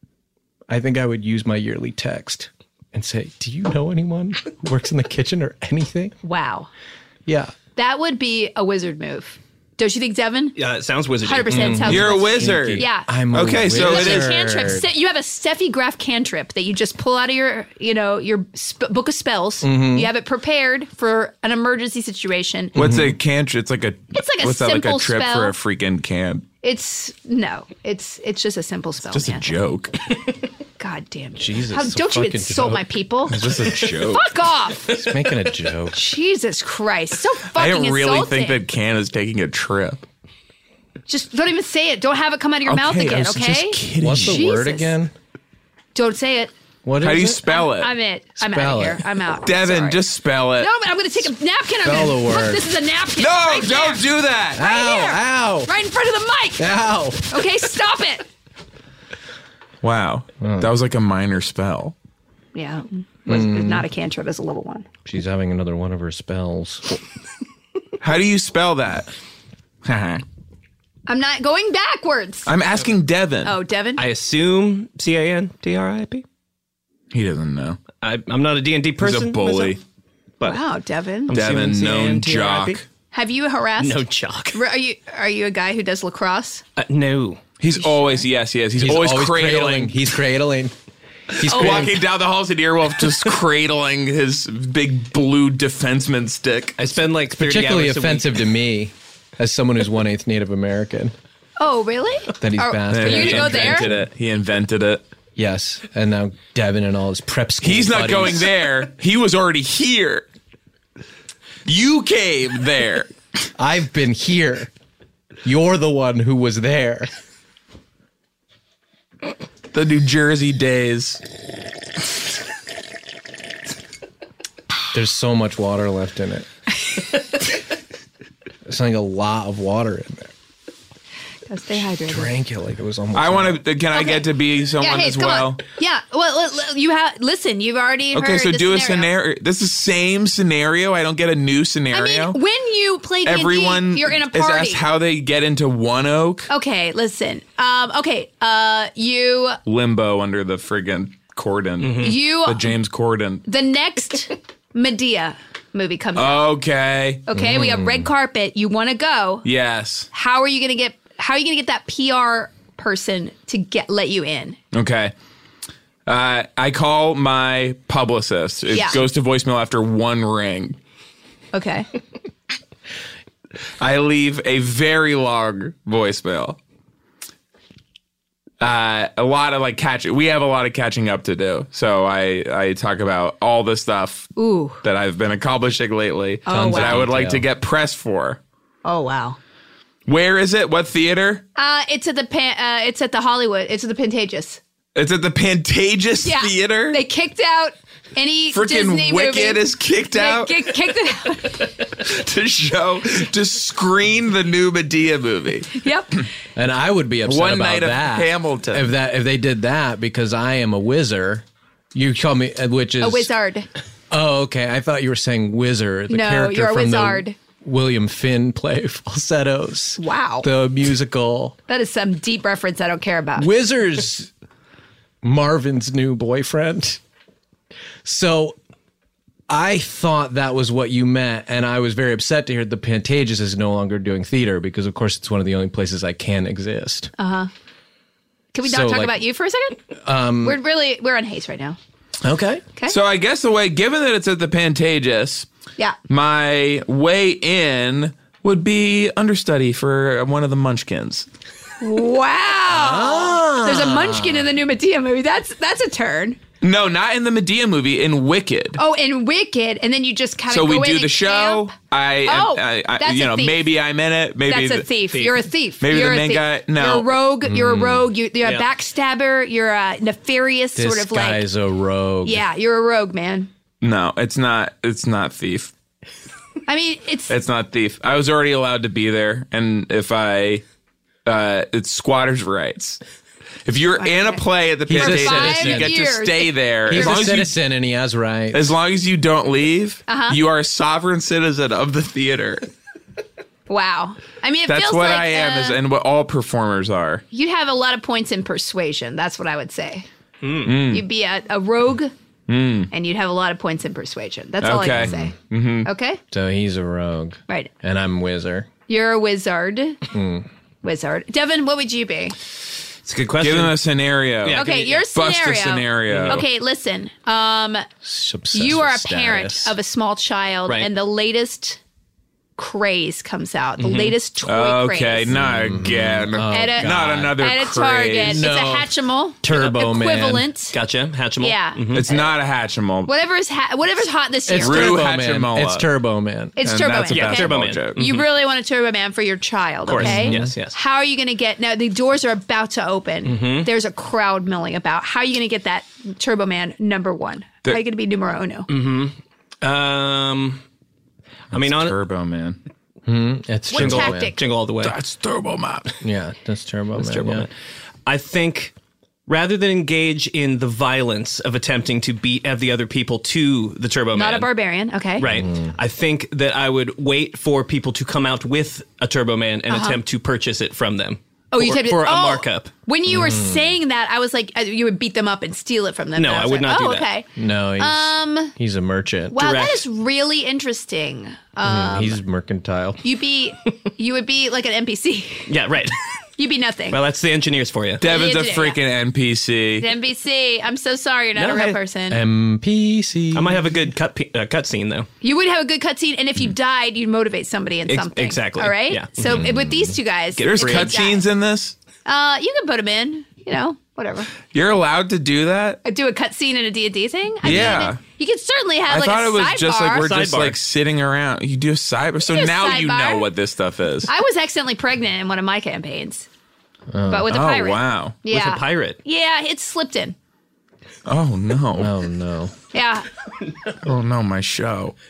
I think I would use my yearly text and say, do you know anyone who works in the kitchen or anything? Wow. Yeah. That would be a wizard move. Don't you think, Devin? Yeah, it sounds wizardy. one hundred percent sounds You're a wizard. wizard. Yeah. I'm a Okay, so Like it a is- cantrip. Se- You have a Steffi Graf cantrip that you just pull out of your, you know, your sp- book of spells. You have it prepared for an emergency situation. What's a cantrip? It's like a. It's like a what's that, like a simple trip spell. for a freaking can? It's no, it's it's just a simple spell. Just a man. joke. God damn it! Jesus, How, it's a don't you fucking insult joke. my people? It's just a joke. Fuck off! He's making a joke. Jesus Christ! So fucking I don't really insulting. think that Can is taking a trip. Just don't even say it. Don't have it come out of your mouth Okay, I again. was Okay? just kidding. What's the word Jesus. again? Don't say it. What How is do you it? spell it? I'm it. I'm out Spell of it. here. I'm out. Devin, Sorry. just spell it. No, but I'm going to take a napkin. Spell I'm gonna, the word. Look, this is a napkin. No, right don't there. do that. Ow, ow, Right in front of the mic. ow. Okay, stop it. Wow, that was like a minor spell. Yeah, was Mm. not a cantrip. It's a little one. She's having another one of her spells. How do you spell that? I'm not going backwards. I'm asking Devin. Oh, Devin. I assume C A N T R I P. He doesn't know. I, I'm not a D and D He's person. a bully. myself, but Wow, Devin. I'm Devin, assuming known C A N T R I P. jock. Have you harassed? No jock. Are you are you a guy who does lacrosse? Uh, no. He's always yes, yes. He's, always, cradling. He's cradling. He's Oh, cradling. walking down the halls at Earwolf, just cradling his big blue defenseman stick. I spend like thirty Particularly hours a week. offensive to me as someone who's one eighth Native American. Oh, really? That he's Are- bastard. Are you he gonna go invented there? it. He invented it. Yes, and now Devin and all his prep school. He's not buddies. going there. He was already here. You came there. I've been here. You're the one who was there. The New Jersey days. There's so much water left in it. There's like a lot of water in there. Gotta stay hydrated. Drank it like it was almost. I want to. Can I Okay. get to be someone Yeah, hey, as come well? on. Yeah. Well, li- li- you have. Listen, you've already. Okay, heard so the do a scenario. scenario. This is the same scenario. I don't get a new I scenario. mean, when you play D and D, Everyone you're in a is party. asked how they get into One Oak. Okay, listen. Um, okay, uh, you, Limbo under the friggin' Corden. you, The James Corden. the next Medea movie comes out. Okay. Okay, we have red carpet. You want to go? Yes. How are you gonna get? How are you gonna get that P R person to get let you in? Okay. Uh, I call my publicist. It Yeah. goes to voicemail after one ring. Okay. I leave a very long voicemail. Uh, a lot of like catching. We have a lot of catching up to do. So I I talk about all the stuff Ooh. that I've been accomplishing lately Oh, that wow. I would like to Detail. get pressed for. Oh wow. Where is it? What theater? Uh, it's at the pan- uh, it's at the Hollywood. It's at the Pantages. It's at the Pantages Yeah. Theater. They kicked out Any Freaking Disney Wicked movie. is kicked They out kick- kicked it out. to show, to screen the new Medea movie. Yep. And I would be upset One about night of that. Hamilton. If that if they did that because I am a wizard. You call me, uh, which is A wizard. Oh, okay. I thought you were saying Wizard, the No, character you're a from wizard. the William Finn play Falsettos. Wow. The musical. That is some deep reference I don't care about. Wizard's Marvin's new boyfriend. So I thought that was what you meant, and I was very upset to hear the Pantages is no longer doing theater because, of course, it's one of the only places I can exist. Uh-huh. Can we not So, talk like, about you for a second? Um, we're really, we're on haste right now. Okay. Okay. So I guess the way, given that it's at the Pantages, Yeah. my way in would be understudy for one of the Munchkins. Wow. There's a Munchkin in the new Medea movie. That's that's a turn. No, not in the Medea movie, in Wicked. Oh, and Wicked, and then you just kind of So go we in do and the show. camp. I, Oh, I, I that's you a know, thief. maybe I'm in it. Maybe That's a the- thief. You're a thief. Maybe you're the a main thief. guy. No, You're a rogue. You're a rogue. You, you're Yeah. a backstabber. You're a nefarious This sort of like. guy's a rogue. Yeah, you're a rogue, man. no, it's not. It's not thief. I mean, it's. It's not thief. I was already allowed to be there, and if I, uh, it's squatters' rights. If you're in a play at the He's a Pantages, citizen. you get years. to stay there. He's as long a as you citizen and he has rights. As long as you don't leave, Uh-huh. you are a sovereign citizen of the theater. Wow. I mean, it That's feels what like I am, uh, is, and what all performers are. you'd have a lot of points in persuasion. That's what I would say. You'd be a, a rogue, and you'd have a lot of points in persuasion. That's all I Okay. can say. Mm-hmm. Okay? So he's a rogue. Right. And I'm wizard. You're a wizard. Hmm. Wizard. Devin, what would you be? It's a good question. Give them a scenario. Yeah. Okay, me- your Bust scenario. a scenario. Okay, listen. Um, Obsessed you are a with parent status. of a small child, Right. and the latest craze comes out. The latest toy Okay, craze. not again. At a, Not another at a craze. Target. No. It's a Hatchimal Turbo Man. equivalent. Gotcha. Hatchimal. Yeah. It's not a Hatchimal. Whatever's ha- whatever's hot this year. It's Rue Turbo Man. Hatchimola. It's Turbo Man. It's And Turbo that's a Man. Yeah, okay? basketball Turbo Man. joke. You really want a Turbo Man for your child, Of course. okay? Yes, yes. How are you going to get now? The doors are about to open. Mm-hmm. There's a crowd milling about. How are you going to get that Turbo Man number one? The- How are you going to be numero uno? Um, I mean, on Turbo Man. It's What Turbo tactic? Man. jingle all the way. That's Turbo Man. Yeah, that's Turbo Man. Turbo yeah. Man. I think rather than engage in the violence of attempting to beat the other people to the Turbo Man, Not a barbarian, okay? right? I think that I would wait for people to come out with a Turbo Man and attempt to purchase it from them. Oh, you for, said for a oh, markup. When you were saying that, I was like, uh, you would beat them up and steal it from them. No, And I was would like, not do oh, that. okay. No, he's, Um, he's a merchant. Wow, that Direct. is really interesting. Um, he's mercantile. you'd be, you would be like an N P C. Yeah, right. You'd be nothing. Well, that's the engineers for you. Devin's a Yeah. freaking N P C. N P C. I'm so sorry, you're not No, a real hey. person. M P C. I might have a good cut pe- uh, cut scene though. You would have a good cutscene, and if you died, you'd motivate somebody in Ex- something. exactly. All right. Yeah. So with these two guys, There's if they cutscenes die- in this? Uh, you can put them in. You know, whatever. You're allowed to do that? Do a cutscene in a D and D thing. I Yeah. mean, you could certainly have I like thought a it was sidebar. just like we're just Sidebar. like sitting around. You do a cyber. So do a now you sidebar. know what this stuff is. I was accidentally pregnant in one of my campaigns, but with a oh, pirate. wow. Yeah. With a pirate. Yeah, it slipped in. Oh, no. Oh, no. Yeah. Oh, no, my show.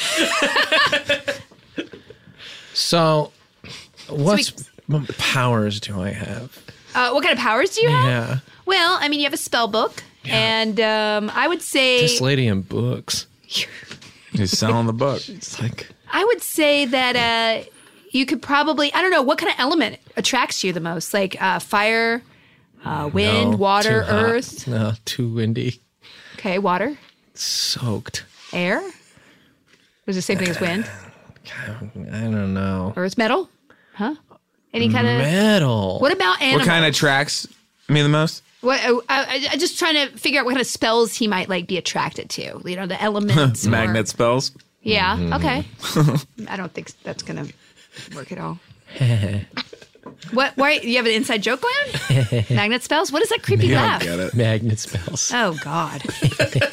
So, what powers do I have? Uh, what kind of powers do you have? Yeah. Well, I mean, you have a spell book, and um, I would say This lady in books. He's selling the book. It's like, I would say that uh, you could probably, I don't know, what kind of element attracts you the most? Like uh, fire, uh, wind, no, water, too hot. earth. No, too windy. Okay, water, Soaked. air. Was the same thing as wind? I don't know. Earth, metal? Huh? Any kind of. Metal. What about animals? What kind of tracks me the most? What, uh, I, I just trying to figure out what kind of spells he might like be attracted to. You know, the elements. or- Magnet spells. Yeah. Mm-hmm. Okay. I don't think that's gonna work at all. What? Why? You have an inside joke going on? Magnet spells? What is that creepy laugh? it. Magnet spells. Oh God.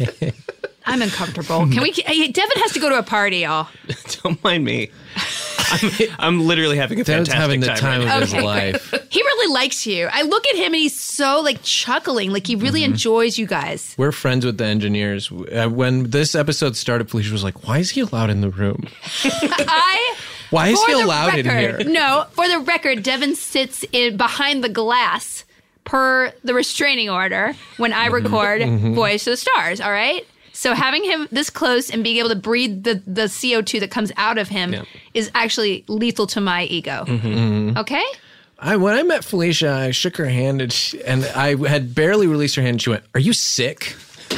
I'm uncomfortable. Can we? Hey, Devin has to go to a party, y'all. Don't mind me. I'm, I'm literally having a Dad's fantastic having the time. time right of his Okay, life. He really likes you. I look at him and he's so like chuckling, like he really Mm-hmm. enjoys you guys. We're friends with the engineers. Uh, When this episode started, Felicia was like, why is he allowed in the room? I. Why is for he the allowed in record- here? No, for the record, Devin sits in behind the glass per the restraining order when I record Voyage to the Stars. All right. So having him this close and being able to breathe the, the C O two that comes out of him Yeah. is actually lethal to my ego. Okay? I, when I met Felicia, I shook her hand and, she, and I had barely released her hand. And she went, "Are you sick?"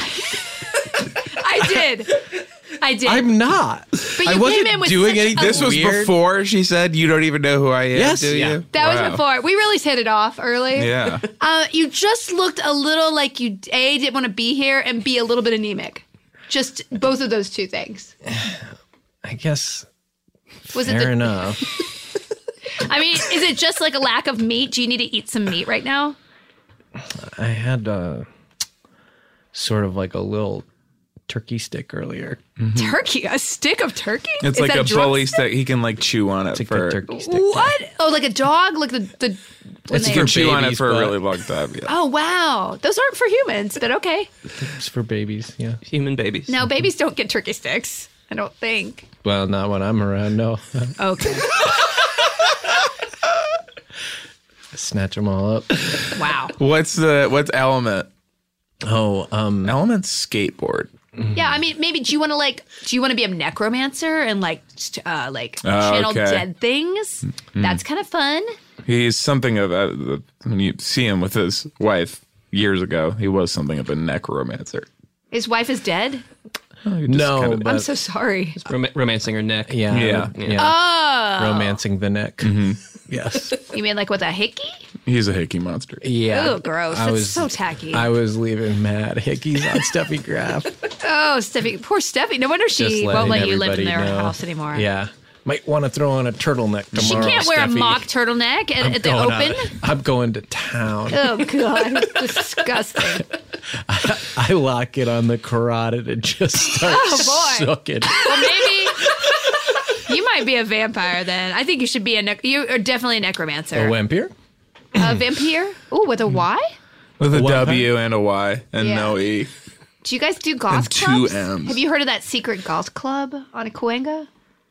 I did. I did. I'm not. But you I wasn't came in with doing such a- anything This was weird. before she said, "You don't even know who I am." Yes. do Yeah. you? that Wow. was before. We really hit it off early. Yeah. Uh, you just looked a little like you, A, didn't want to be here, and B, a little bit anemic. Just both of those two things. I guess. Was Fair it the, enough. I mean, is it just like a lack of meat? Do you need to eat some meat right now? I had uh, sort of like a little turkey stick earlier. Turkey? A stick of turkey? It's Is like that a drumstick? bully stick. He can like chew on it It's like for a turkey stick. What? Oh, like a dog? Like the the. when It's they- He can for chew on it babies, for a but- really long time. Yeah. Oh wow, those aren't for humans, but okay. It's for babies. Yeah. Human babies. No, babies don't get turkey sticks. I don't think. Well, not when I'm around. No. Okay. Snatch them all up. Wow. What's the what's Element? Oh, um, Element's skateboard. Yeah, I mean, maybe do you want to like, do you want to be a necromancer and like, st- uh, like Oh, channel okay. dead things? That's kind of fun. He's something of a, when you see him with his wife years ago, he was something of a necromancer. His wife is dead. He just No, kinda- but- I'm so sorry. Rom- romancing her neck. yeah, Yeah. yeah. Oh, Romancing the neck. Yes. you mean like with a hickey? he's a hickey monster. Yeah. Oh, gross. I That's was- so tacky. I was leaving mad hickeys on Steffi Graf. oh, Steffi, poor Steffi. No wonder Just she won't letting let you live in their everybody know. house anymore. Yeah. Might want to throw on a turtleneck She tomorrow. can't wear a Steffi. mock turtleneck at, I'm at the going open. out- I'm going to town. Oh God, disgusting. I lock it on the carotid and just start Oh, boy. sucking. Well, maybe you might be a vampire then. I think you should be a nec- you are definitely a necromancer. A vampire? A vampire? Ooh, with a Y? With a What? W and a Y and Yeah. no E. Do you guys do goth And two clubs? M's. Have you heard of that secret goth club on Cahuenga?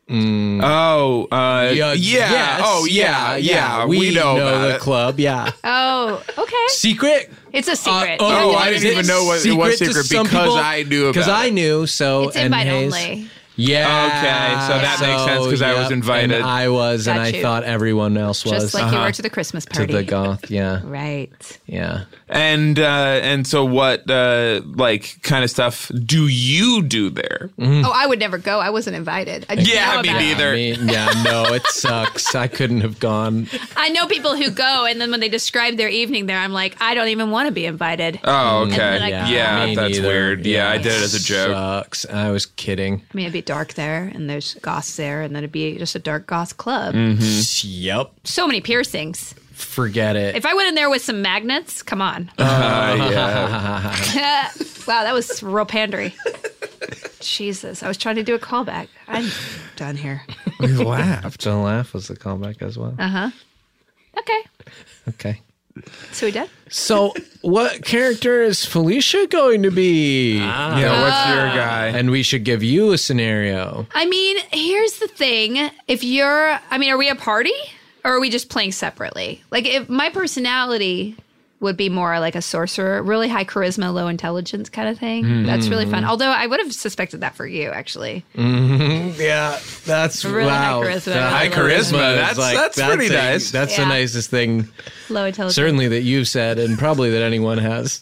Oh, uh, yeah. yes, oh, yeah. Yeah. We, We, know, about the it. club. Yeah. Oh, okay. Secret? It's a secret. Uh, Oh, Yeah, I yeah, didn't yeah. even know what it was secret because I knew about Because I it. knew. So It's and invite Hayes- only. Yeah. Okay, so that makes sense 'cause I was yep, invited. And I was, and Got I you. thought everyone else was. Just like you Uh-huh. were to the Christmas to party. the goth. Yeah. Right. Yeah. And uh, and so what uh, like kind of stuff do you do there? Oh, I would never go. I wasn't invited. I didn't Yeah, know me about it. neither. I mean, yeah, no, it sucks. I couldn't have gone. I know people who go, and then when they describe their evening there, I'm like, I don't even want to be invited. Oh, okay. then I- Yeah, Yeah, me that's neither. weird. Yeah, I did it as a joke. Sucks. I was kidding. I mean, it'd be dark there, and there's goths there, and then it'd be just a dark goth club. Yep. So many piercings. Forget it. If I went in there with some magnets, come on. Uh, yeah. Wow, that was real pandery. Jesus, I was trying to do a callback. I'm done here. We laughed. The laugh was the callback as well. Uh huh. Okay. Okay. So we done? So, what character is Felicia going to be? Yeah, what's your guy? And we should give you a scenario. I mean, here's the thing. If you're, I mean, are we a party or are we just playing separately? Like, if my personality would be more like a sorcerer, really high charisma, low intelligence kind of thing. That's really fun. Although I would have suspected that for you, actually. Yeah, that's Really high wow. charisma. That High charisma. is That's- that's pretty a- nice. That's the Yeah. nicest thing, Low intelligence. certainly that you've said, and probably that anyone has.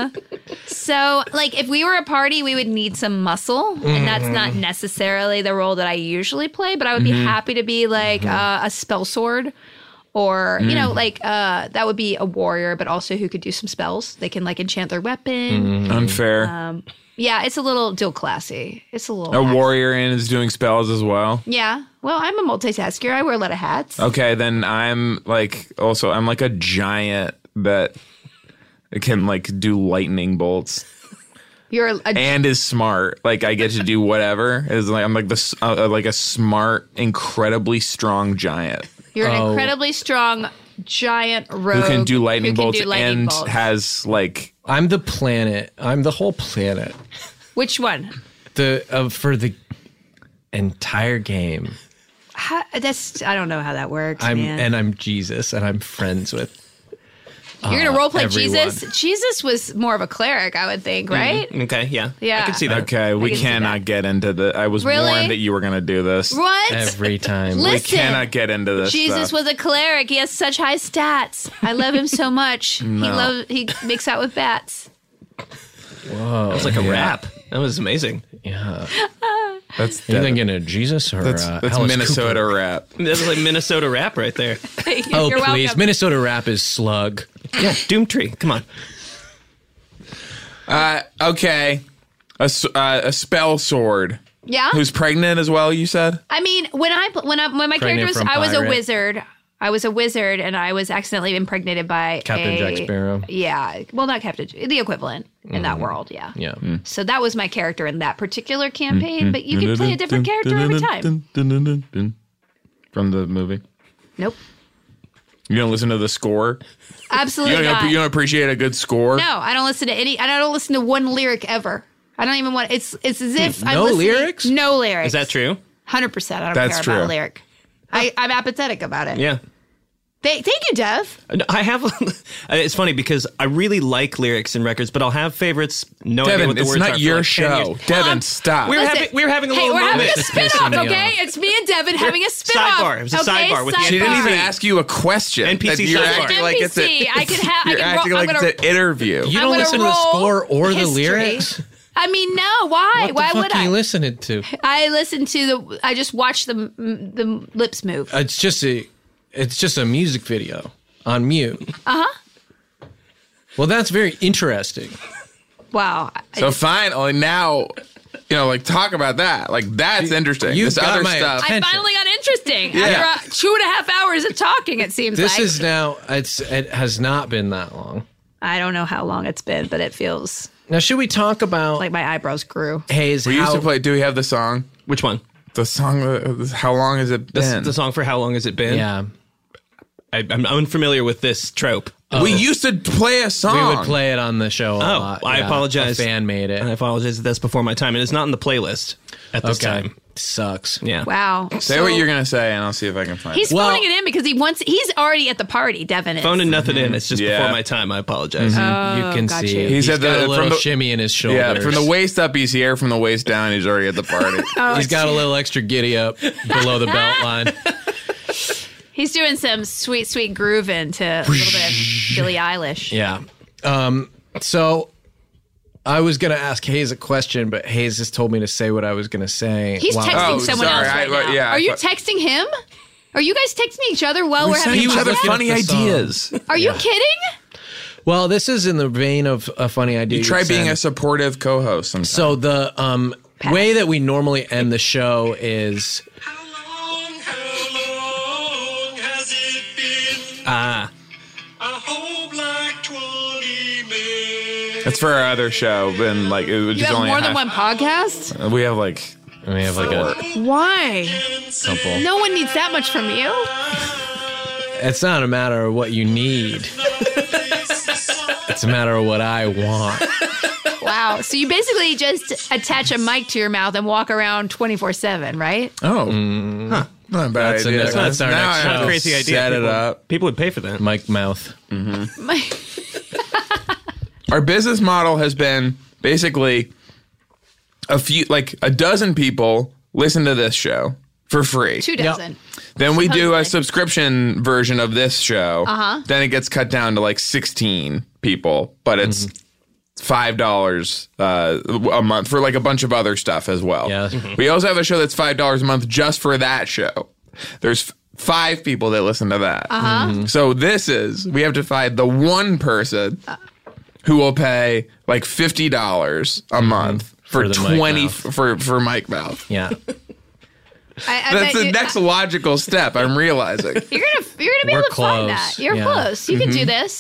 So, like, if we were a party, we would need some muscle, and that's not necessarily the role that I usually play. But I would be happy to be like uh, a spell sword, or you know, like uh, that would be a warrior, but also who could do some spells. They can like enchant their weapon. Unfair. Yeah, it's a little deal classy. It's a little a hack. warrior and is doing spells as well. Yeah. Well, I'm a multitasker. I wear a lot of hats. Okay, then I'm like also I'm like a giant that can like do lightning bolts. You're a, and is smart. Like I get to do whatever. Is like I'm like the uh, like a smart, incredibly strong giant you're an Oh. incredibly strong giant rogue who can do lightning who can bolts do lightning and bolts. has like I'm the planet. I'm the whole planet. Which one? The uh, for the entire game. How, that's I don't know how that works, I'm man. and I'm Jesus, and I'm friends with. You're gonna role play everyone. Jesus. Jesus was more of a cleric, I would think, right? Okay, yeah. Yeah. I can see that. okay. We can see cannot that. get into the. I was Really? warned that you were going to do this. What? Every time. Listen. We cannot get into this. Jesus stuff. was a cleric. He has such high stats. I love him so much. He No. love he makes out with bats. Whoa, It was like a rap. That was amazing. Yeah. That's You that- thinking of Jesus or that's, uh, that's Alice Minnesota Cooper? rap. That was like Minnesota rap right there. Oh, You're please. welcome. Minnesota rap is slug. Yeah, Doomtree. Come on. Uh, okay, a s- uh, a spell sword. Yeah. Who's pregnant as well? You said. I mean, when I when I when my Pregnant character was, from I was a pirate. wizard. I was a wizard, and I was accidentally impregnated by Captain a, Jack Sparrow. Yeah, well, not Captain, the equivalent in that world. Yeah. Yeah. So that was my character in that particular campaign. But you can play a different character every time. From the movie. Nope. You don't listen to the score. You Absolutely don't, not. you don't appreciate a good score. No, I don't listen to any. I don't listen to one lyric ever. I don't even want. It's it's as if I'm no listening- lyrics? No lyrics. Is that true? Hundred percent. I don't That's care true. about a lyric. I, I'm apathetic about it. Yeah. Th- thank you, Dev. I have. It's funny because I really like lyrics and records, but I'll have favorites. No idea Devin, what the it's words not are for your like ten show. years. Devin, Um, stop. We were Listen, having we were having a hey, little we're moment. having a This is pissing spin-off, me okay? off. It's me and Devin having a spin-off. Sidebar. It was a okay? sidebar with the She didn't sidebar. even ask you a question. N P C That you're sidebar. acting like it's a, N P C. I could have- I You're could roll- acting I'm like gonna- it's an interview. You I'm don't gonna listen to the roll score or the history. lyrics? I mean, no. Why? What the Why fuck would are I? you listening to? I listen to the. I just watch the the lips move. It's just a it's just a music video on mute. Uh-huh. Well, that's very interesting. Wow. I So just- finally, now, you know, like talk about that. Like that's interesting. you've This got other my stuff. I attention. finally got interesting Yeah. after uh, two and a half hours of talking. It seems This like is now it's it has not been that long. I don't know how long it's been, but it feels Now, should we talk about like my eyebrows grew. Hayes? we how, used to play. Do we have the song? Which one? The song. uh, How long has it The, been? the song for How Long Has It Been? Yeah, I, I'm unfamiliar with this trope. We used to play a song. we would play it on the show a Oh, lot. I Yeah, apologize. A fan made it. I apologize. That's before my time, and it's not in the playlist at this okay, time. sucks. Yeah. Wow. Say what you're gonna say, and I'll see if I can find He's it. Well- phoning it in because he wants. He's already at the party. Devin is. Phoning nothing in. It's just Yeah. before my time. I apologize. you Oh, can got see you. it. He He's said got that a little from the- shimmy in his shoulders. Yeah, from the waist up, he's here. From the waist down, he's already at the party. Oh, He's got a little extra giddy up below the belt line. He's doing some sweet, sweet grooving to a little bit of Billie Eilish. Yeah. Um, so I was going to ask Hayes a question, but Hayes just told me to say what I was going to say. He's while- texting Oh, someone sorry, else right I- now. yeah, I Are you thought- texting him? Are you guys texting each other while we are Send having each a other podcast? funny the song. ideas. Are you kidding? Well, this is in the vein of a funny idea. You try you'd being send. a supportive co-host sometimes. So the um, way that we normally end the show is Ah. that's for our other show, and like it would You just have only more half, than one podcast? We have like we have like a Why? couple. No one needs that much from you. It's not a matter of what you need. It's a matter of what I want. Wow. So you basically just attach a mic to your mouth and walk around twenty-four seven, right? oh, huh. Not a bad That's a idea. next- that's our now next I show. have to Crazy idea. Set it People- up. People would pay for that. Mike Mouth. Our business model has been basically a few, like a dozen people listen to this show for free. Two dozen. Then we do a supposedly. subscription version of this show. Uh-huh. Then it gets cut down to like sixteen people, but it's five dollars uh, a month for like a bunch of other stuff as well. Yeah. We also have a show that's five dollars a month just for that show. There's f- five people that listen to that. Uh-huh. So this is we have to find the one person who will pay like fifty dollars a month for, For the Mike twenty Mouth. for for Mike Mouth. Yeah. I, I That's bet the you- next logical step. I'm realizing. You're gonna you're gonna be We're able to find close. that. You're Yeah. close. You can Mm-hmm. do this.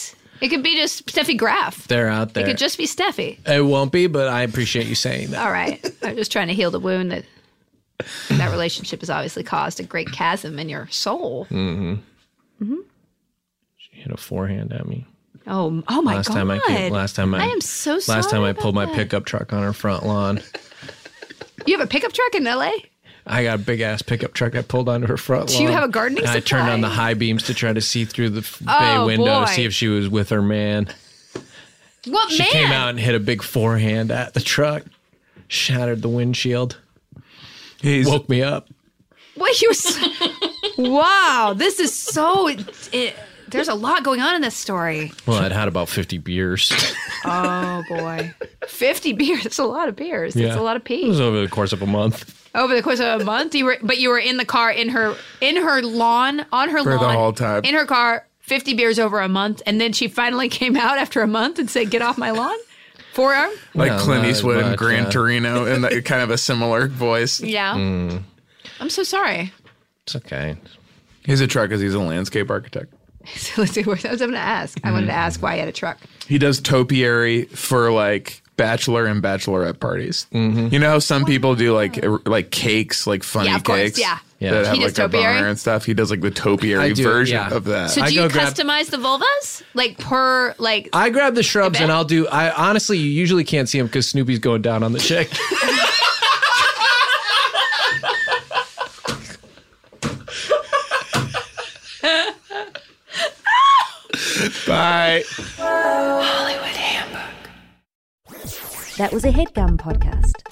It could be just Steffi Graf. They're out there. It could just be Steffi. It won't be, but I appreciate you saying that. All right. I'm just trying to heal the wound that that relationship has obviously caused a great chasm in your soul. Mm-hmm. Mm-hmm. She hit a forehand at me. Oh, oh my last God. Time I came, last time I, I am so sorry. Last time I about pulled my that. pickup truck on her front lawn. You have a pickup truck in L A? I got a big ass pickup truck I pulled onto her front Do lawn. you have a gardening and I supply? turned on the high beams to try to see through the f- Oh, bay window boy. to see if she was with her man. What She man? came out and hit a big forehand at the truck, shattered the windshield, He's, woke me up. What you? s- Wow, this is so. It, it, there's a lot going on in this story. Well, I'd had about fifty beers. Oh boy, fifty beers. That's a lot of beers. That's a lot of It pee. was over the course of a month. Over the course of a month, you were, but you were in the car in her in her lawn on her For the lawn whole time. in her car. fifty beers over a month, and then she finally came out after a month and said, "Get off my lawn." Forearm. like No, Clint not Eastwood as and much, Gran yeah. Torino in the, kind of a similar voice. Yeah. Mm. I'm so sorry. It's okay. He's a truck because he's a landscape architect. So let's see. What I was going to ask. I wanted to ask why he had a truck. He does topiary for like bachelor and bachelorette parties. Mm-hmm. You know how some people do like er, like cakes, like funny Yeah, of course, cakes yeah. Yeah. that have He does like a topiary? boner and stuff. He does like the I topiary do, version yeah. of that. So I do go you grab- customize the vulvas like per like? I grab the shrubs bet. and I'll do. I honestly, you usually can't see him because Snoopy's going down on the chick. Bye. That was a HeadGum podcast.